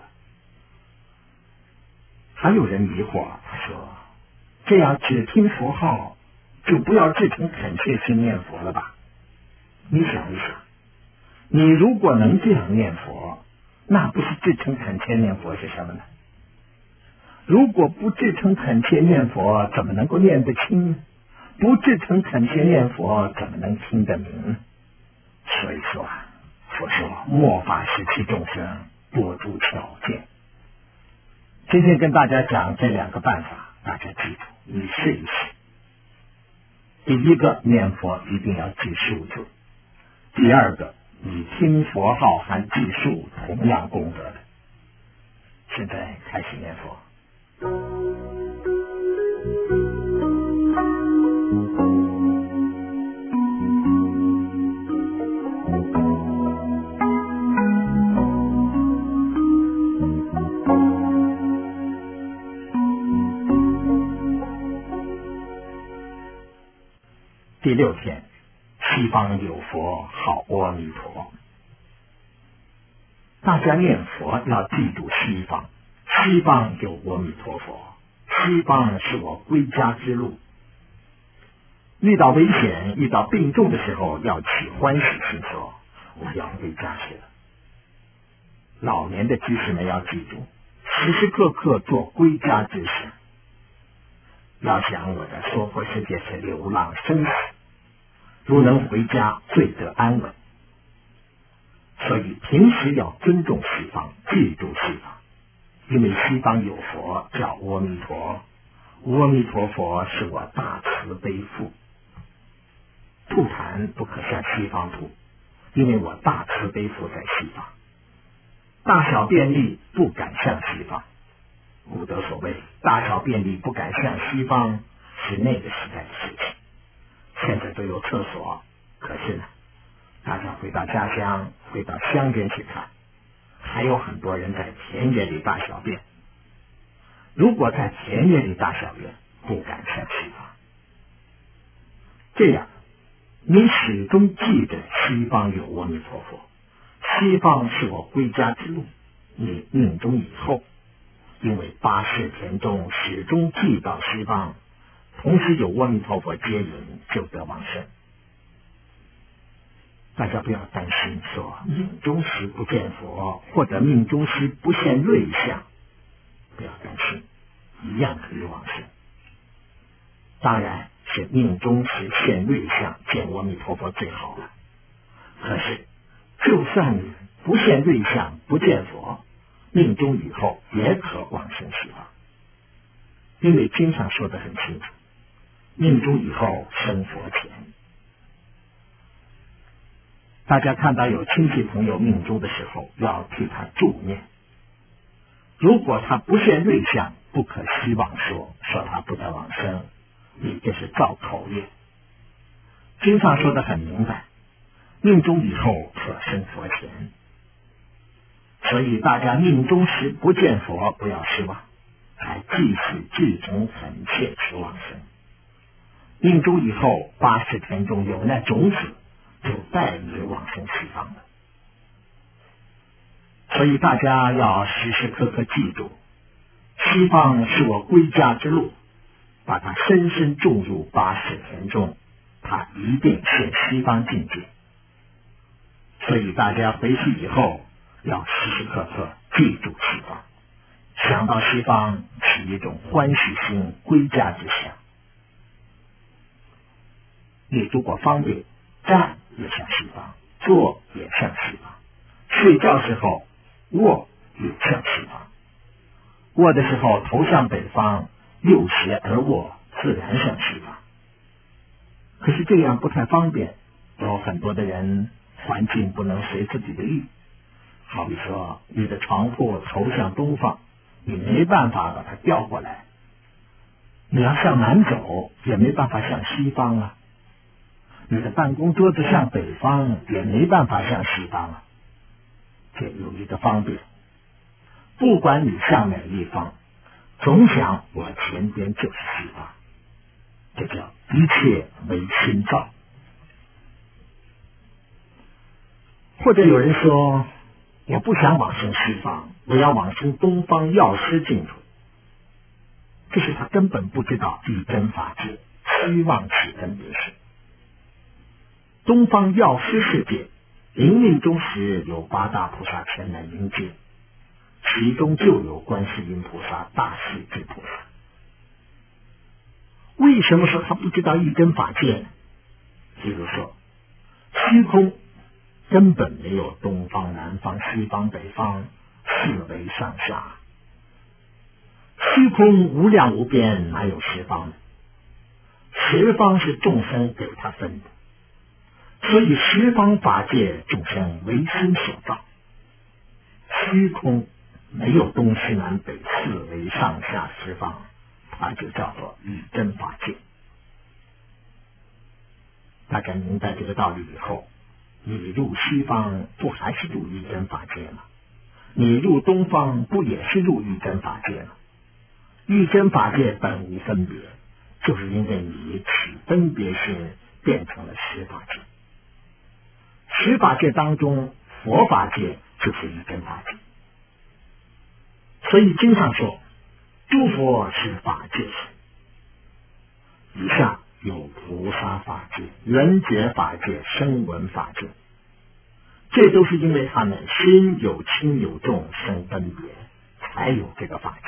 还有人迷惑，他说这样只听佛号，就不要至诚恳切去念佛了吧？你想一想，你如果能这样念佛，那不是至诚恳切念佛是什么呢？如果不至诚恳切念佛，怎么能够念得清呢？不至诚恳切念佛，怎么能听得明呢？所以说啊，佛说末法时期众生多诸条件。今天跟大家讲这两个办法，大家记住，你试一试。第一个，念佛一定要记数字；第二个，你听佛号和记数同样功德的。现在开始念佛。第六天，西方有佛号阿弥陀。大家念佛要记住西方，西方有阿弥陀佛，西方是我归家之路。遇到危险、遇到病重的时候，要起欢喜心，说我要回家去了。老年的居士们要记住，时时刻刻做归家之事。要想我在娑婆世界是流浪生死，如能回家，最得安稳。所以平时要尊重西方，记住西方，因为西方有佛叫阿弥陀，阿弥陀佛是我大慈悲父。吐痰不可向西方吐，因为我大慈悲父在西方。大小便利不敢向西方， 古德所谓大小便里不敢向西方，是那个时代的事情。现在都有厕所，可是呢，大家回到家乡，回到乡间去看，还有很多人在田野里大小便。如果在田野里大小便，不敢向西方，这样你始终记得西方有阿弥陀佛，西方是我归家之路。你命中以后，因为八世田中始终记到西方，同时有阿弥陀佛接引，就得往生。大家不要担心说命中时不见佛，或者命中时不现瑞相，不要担心，一样可以往生。当然是命中时现瑞相见阿弥陀佛最好了。可是就算你不现瑞相不见佛，命中以后也可往生西方，因为经上说得很清楚，命中以后生佛前。大家看到有亲戚朋友命中的时候，要替他助念。如果他不现瑞相，不可希望说说他不得往生，你这是造口业。经上说得很明白，命中以后可生佛前。所以大家命中时不见佛，不要失望，还继续至诚恳切求往生。命中以后八十天中有那种子，就带你往生西方了。所以大家要时时刻刻记住，西方是我归家之路，把它深深种入八十天中，它一定是西方境界。所以大家回去以后要时时刻刻记住西方，想到西方是一种欢喜心归家之想。你如果方便，站也向西方，坐也向西方，睡觉时候卧也向西方。卧的时候头向北方，右斜而卧，自然向西方。可是这样不太方便，有很多的人环境不能随自己的意。好比说你的床铺头向东方，你没办法把它调过来，你要向南走也没办法向西方啊。你的办公桌子向北方也没办法向西方啊。这有一个方便，不管你向哪一方，总想我前边就是西方，这叫一切为心造。或者有人说，我不想往生西方，我要往生东方药师净土。这是他根本不知道一真法界，虚妄起分别是。东方药师世界临命终时有八大菩萨前来迎接，其中就有观世音菩萨、大势至菩萨。为什么说他不知道一真法界呢？比如说虚空根本没有东方、南方、西方、北方四维上下，虚空无量无边，哪有十方呢？十方是众生给他分的，所以十方法界众生唯心所造。虚空没有东西南北四维上下十方，它就叫做一真法界。大家明白这个道理以后，你入西方不还是入一真法界吗？你入东方不也是入一真法界吗？一真法界本无分别，就是因为你起分别心，变成了十法界。十法界当中，佛法界就是一真法界。所以经常说，诸佛是法界身。以下有菩萨法界、缘觉法界、声闻法界，这都是因为他们心有轻有重，生分别，才有这个法界。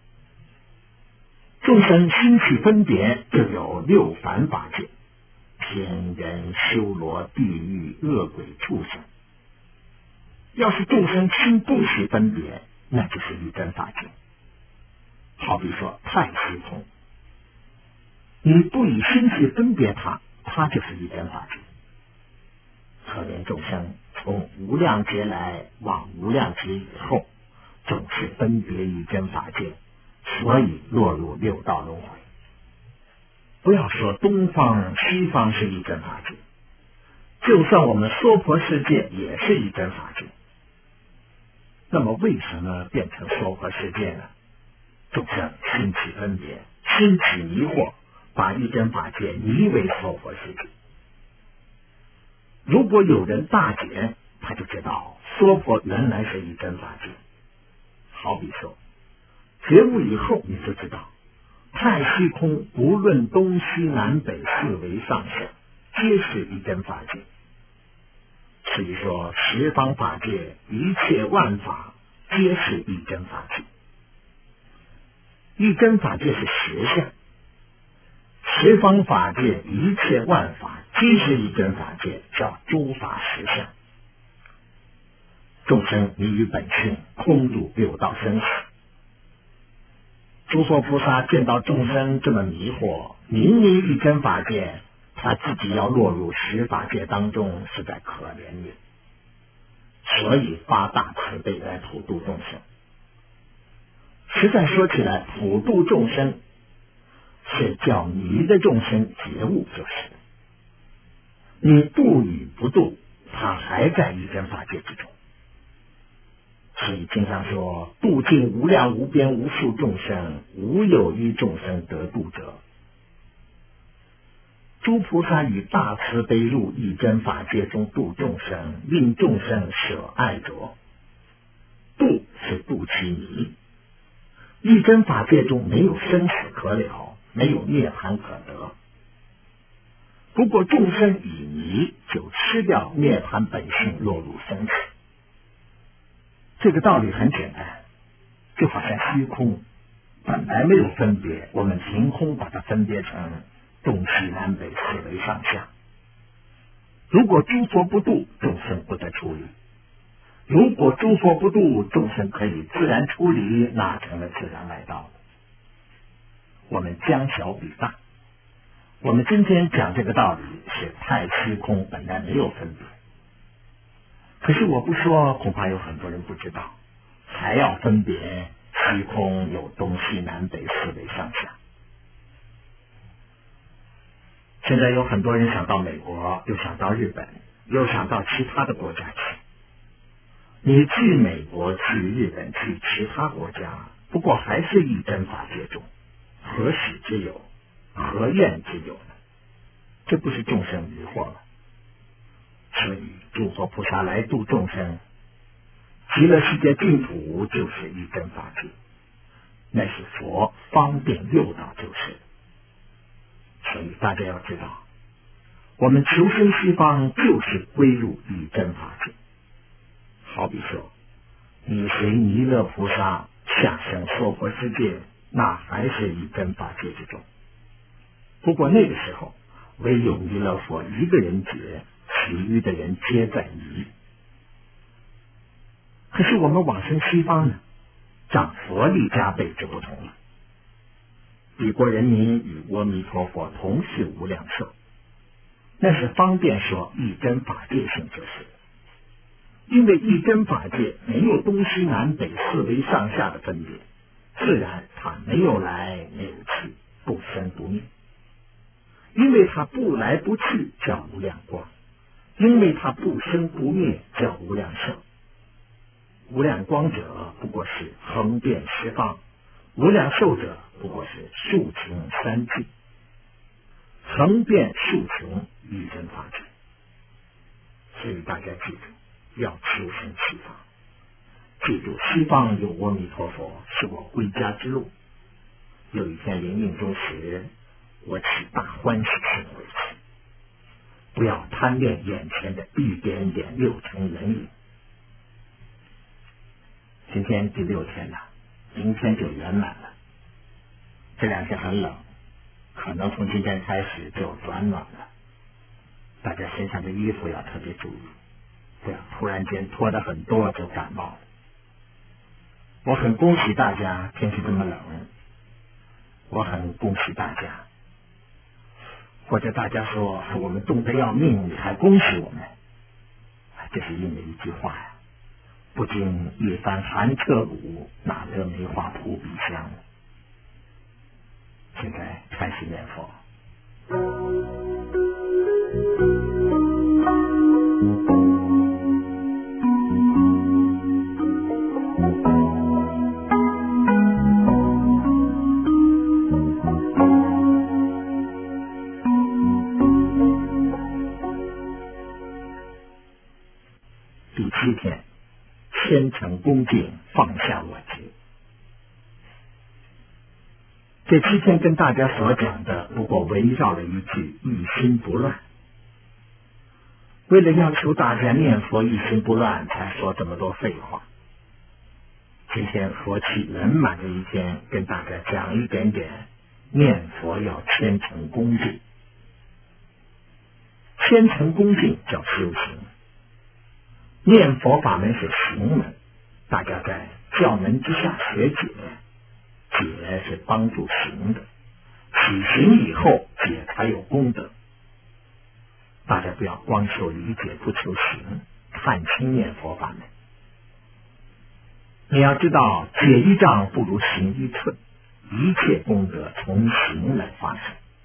众生心起分别，就有六凡法界，天人、修罗、地狱、恶鬼、畜生。要是众生心不起分别，那就是一真法界。好比说太虚空，你不以心去分别它，它就是一真法界。可怜众生从无量劫来往无量劫以后，总是分别一真法界， 所以落入六道轮回。不要说东方西方是一真法界，就算我们娑婆世界也是一真法界。那么为什么变成娑婆世界呢？众生心起分别，心起迷惑，把一真法界迷为娑婆世界。如果有人大解，他就知道娑婆原来是一真法界。好比说，觉悟以后，你就知道太虚空不论东西南北四维上下，皆是一真法界。所以说十方法界一切万法皆是一真法界。一真法界是实相，十方法界一切万法皆是一真法界，叫诸法实相。众生迷于本性，空入六道生死。诸佛菩萨见到众生这么迷惑，明明一真法界，他自己要落入十法界当中，实在可怜也。所以发大慈悲来普度众生。实在说起来，普度众生是叫迷的众生觉悟，就是你度与不度，他还在一真法界之中。所以经常说，度尽无量无边无数众生，无有一众生得度者。诸菩萨以大慈悲入一真法界中度众生，令众生舍爱着。度是度其迷。一真法界中没有生死可了，没有涅槃可得。不过众生以迷，就吃掉涅槃本性，落入生死。这个道理很简单，就好像虚空本来没有分别，我们凭空把它分别成东西南北四维上下。如果诸佛不度，众生不得出离；如果诸佛不度，众生可以自然出离，那成了自然外道。我们将小比大，我们今天讲这个道理是太虚空本来没有分别。可是我不说，恐怕有很多人不知道，还要分别虚空有东西南北四维上下。现在有很多人想到美国，又想到日本，又想到其他的国家去。你去美国，去日本，去其他国家，不过还是一真法界中，何喜之有，何怨之有呢？这不是众生迷惑吗？所以诸佛菩萨来度众生，极乐世界净土就是一真法界，那是佛方便六道就是。所以大家要知道，我们求生西方就是归入一真法界。好比说，你随弥勒菩萨下生娑婆世界，那还是一真法界之中。不过那个时候，唯有弥勒佛一个人觉，其余的人皆在迷。可是我们往生西方呢，仗佛力加倍就不同了。彼国人民与阿弥陀佛同是无量寿，那是方便说一真法界性就是。因为一真法界没有东西南北四维上下的分别，自然它没有来没有去，不生不灭。因为它不来不去，叫无量光；因为它不生不灭，叫无量寿。无量光者不过是横遍十方，无量寿者不过是数穷三际。横遍数穷一真法界。所以大家记住，要求生西方，记住西方有阿弥陀佛是我归家之路。有一天临命终时，我起大欢喜心回去，不要贪恋眼前的一点点六尘人影。今天第六天了，明天就圆满了。这两天很冷，可能从今天开始就转暖了。大家身上的衣服要特别注意，不要突然间脱得很多就感冒了。我很恭喜大家，天气这么冷，我很恭喜大家。或者大家说我们冻得要命，你还恭喜我们？这是因为一句话呀，不经一番寒彻骨，哪得梅花扑鼻香。 现在开始念佛。第七天，虔诚恭敬，放下我执。这七天跟大家所讲的，不过围绕了一句一心不乱。为了要求大家念佛一心不乱，才说这么多废话。今天佛气圆满的一天，跟大家讲一点点念佛要虔诚恭敬。虔诚恭敬叫修行，念佛法门是行门，大家在教门之下学解，解是帮助行的，起行以后解才有功德。大家不要光求理解不求行，看清念佛法门。你要知道，解一丈不如行一寸，一切功德从行来发生。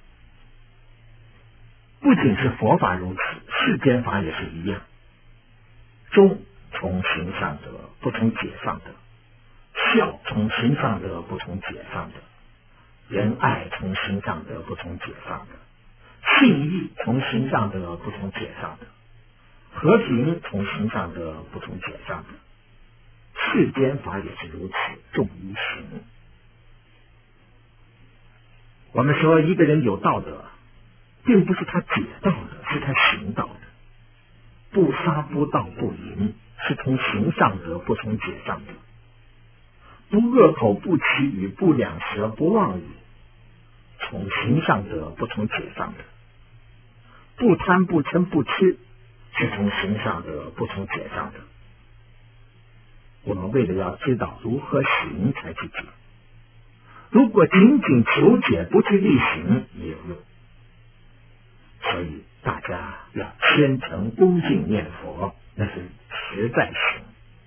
不仅是佛法如此，世间法也是一样。忠从行上得，不从解上得；孝从行上得，不从解上得；仁爱从行上得，不从解上得；信义从行上得，不从解上得；和平从行上得，不从解上得。世间法也是如此，重于行。我们说一个人有道德，并不是他解道的，是他行道的。不杀不盗不淫，是从行上得，不从解上得；不恶口不绮语，不两舌不妄语，从行上得，不从解上得；不贪不嗔不痴，是从行上得，不从解上得。我们为了要知道如何行才去解，如果仅仅求解不去力行，没有用。所以大家要虔诚恭敬念佛，那是实在行。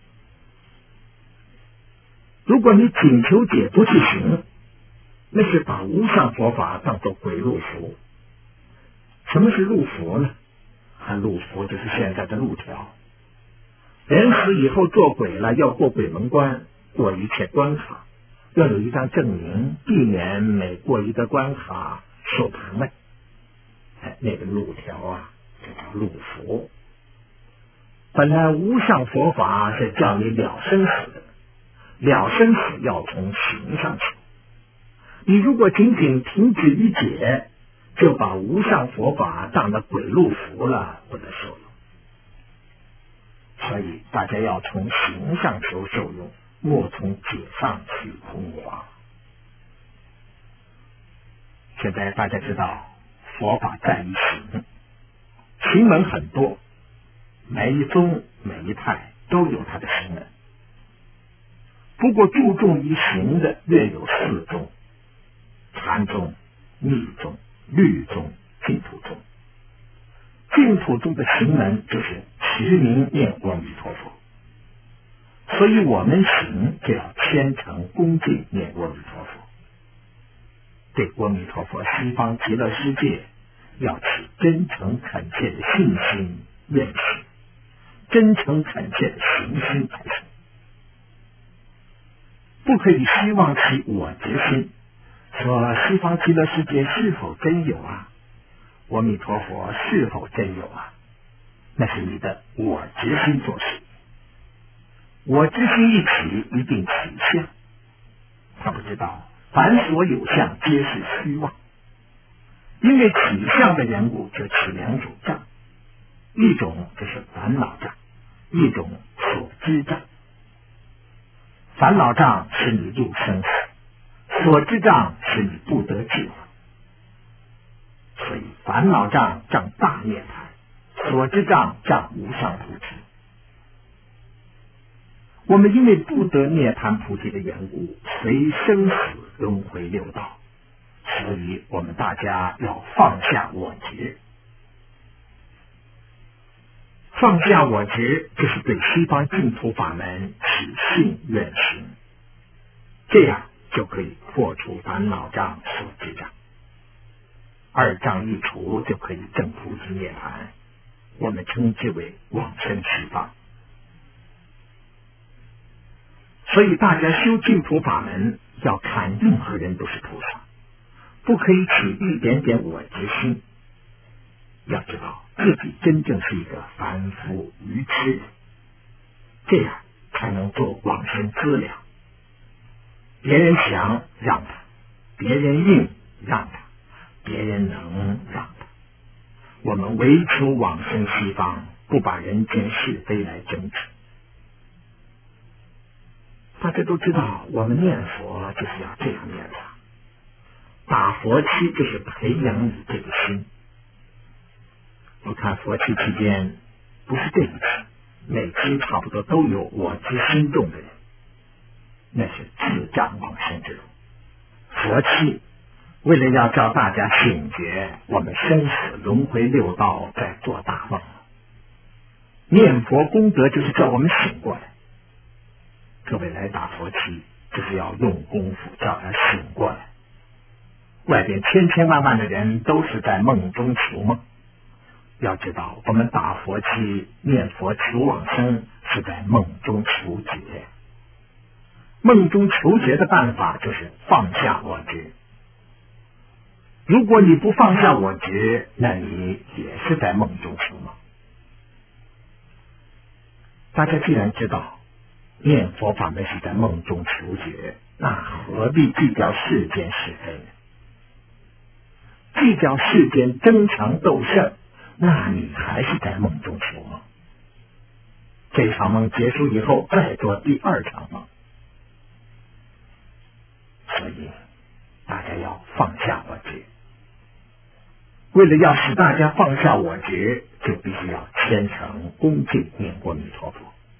如果你仅求解不去行，那是把无上佛法当作鬼路符。什么是路符呢？啊，路符就是现在的路条。人死以后做鬼了，要过鬼门关，过一切关卡，要有一张证明，避免每过一个关卡受盘问。哎，那个路条啊，这叫路符。本来无上佛法是叫你了生死的，了生死要从行上去。你如果仅仅停止于解，就把无上佛法当了鬼路符了，不得受用。所以大家要从行上求受用，莫从解上取空华。现在大家知道佛法在于行，行门很多，每一宗每一派都有它的行门。不过注重于行的约有四宗：禅宗、密宗、律宗、净土宗。净土宗的行门就是持名念阿弥陀佛，所以我们行就要虔诚恭敬念阿弥陀佛，对阿弥陀佛西方极乐世界要起真诚恳切的信心愿心，真诚恳切的行心才行。不可以希望起我执心，说西方极乐世界是否真有啊？阿弥陀佛是否真有啊？那是你的我执心做事。我执心一起，一定起相。他不知道凡所有相皆是虚妄，因为起相的缘故，就起两种障，一种就是烦恼障，一种所知障。烦恼障使你入生死，所知障使你不得智慧。所以烦恼障障大涅槃，所知障障无上菩提。我们因为不得涅槃菩提的缘故，随生死轮回六道，所以我们大家要放下我执。放下我执，就是对西方净土法门起信愿行，这样就可以破除烦恼障所知障。二障一除，就可以证菩提涅槃，我们称之为往生西方。所以大家修净土法门，要看任何人都是菩萨，不可以起一点点我执心。要知道自己真正是一个凡夫愚痴人，这样才能做往生资粮。别人想让他，别人应让他，别人能让他，我们唯求往生西方，不把人间是非来争执。大家都知道，我们念佛就是要这样念法，打佛七就是培养你这个心。我看佛七期间，不是这一期，每期差不多都有我执心重的人，那是自障往生之路。佛七为了要叫大家醒觉，我们生死轮回六道在做大梦，念佛功德就是叫我们醒过来。各位来打佛七，就是要用功夫叫他醒过来。外边千千万万的人都是在梦中求梦，要知道我们打佛七念佛求往生是在梦中求觉。梦中求觉的办法就是放下我执。如果你不放下我执，那你也是在梦中求梦。大家既然知道念佛法门是在梦中求觉，那何必计较世间是非呢？计较世间争强斗胜，那你还是在梦中求梦。这场梦结束以后，再做第二场梦。所以大家要放下我执。为了要使大家放下我执，就必须要虔诚恭敬念阿弥陀佛。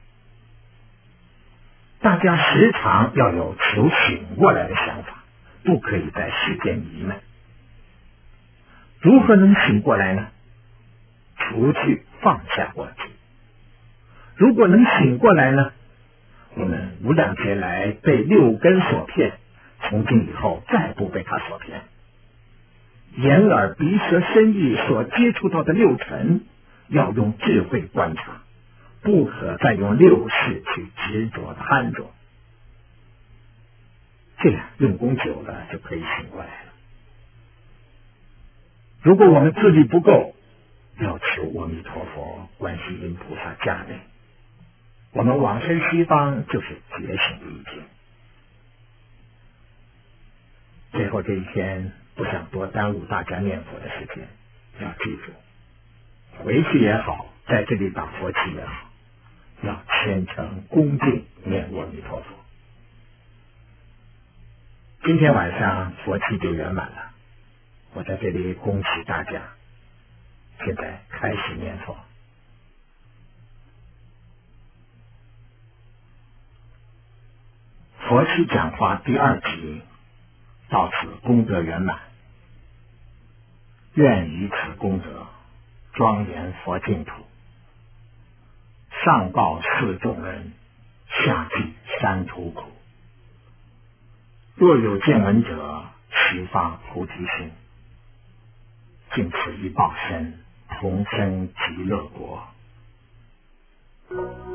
大家时常要有求醒过来的想法，不可以在世间迷闷。如何能醒过来呢？除去放下我执。如果能醒过来呢，我们无量劫来被六根所骗，从今以后再不被他所骗。眼耳鼻舌身意所接触到的六尘，要用智慧观察，不可再用六识去执着贪着。这样用功久了，就可以醒过来了。如果我们自力不够，要求阿弥陀佛、观世音菩萨加倍。我们往生西方就是觉醒一境。最后这一天，不想多耽误大家念佛的时间，要记住，回去也好，在这里打佛七也好，要虔诚恭敬念阿弥陀佛。今天晚上佛七就圆满了，我在这里恭喜大家。现在开始念佛。佛七讲话第二集到此功德圆满，愿以此功德庄严佛净土，上报四众人，下济三途苦。若有见闻者，悉发菩提心，尽此一报身，同生极乐国。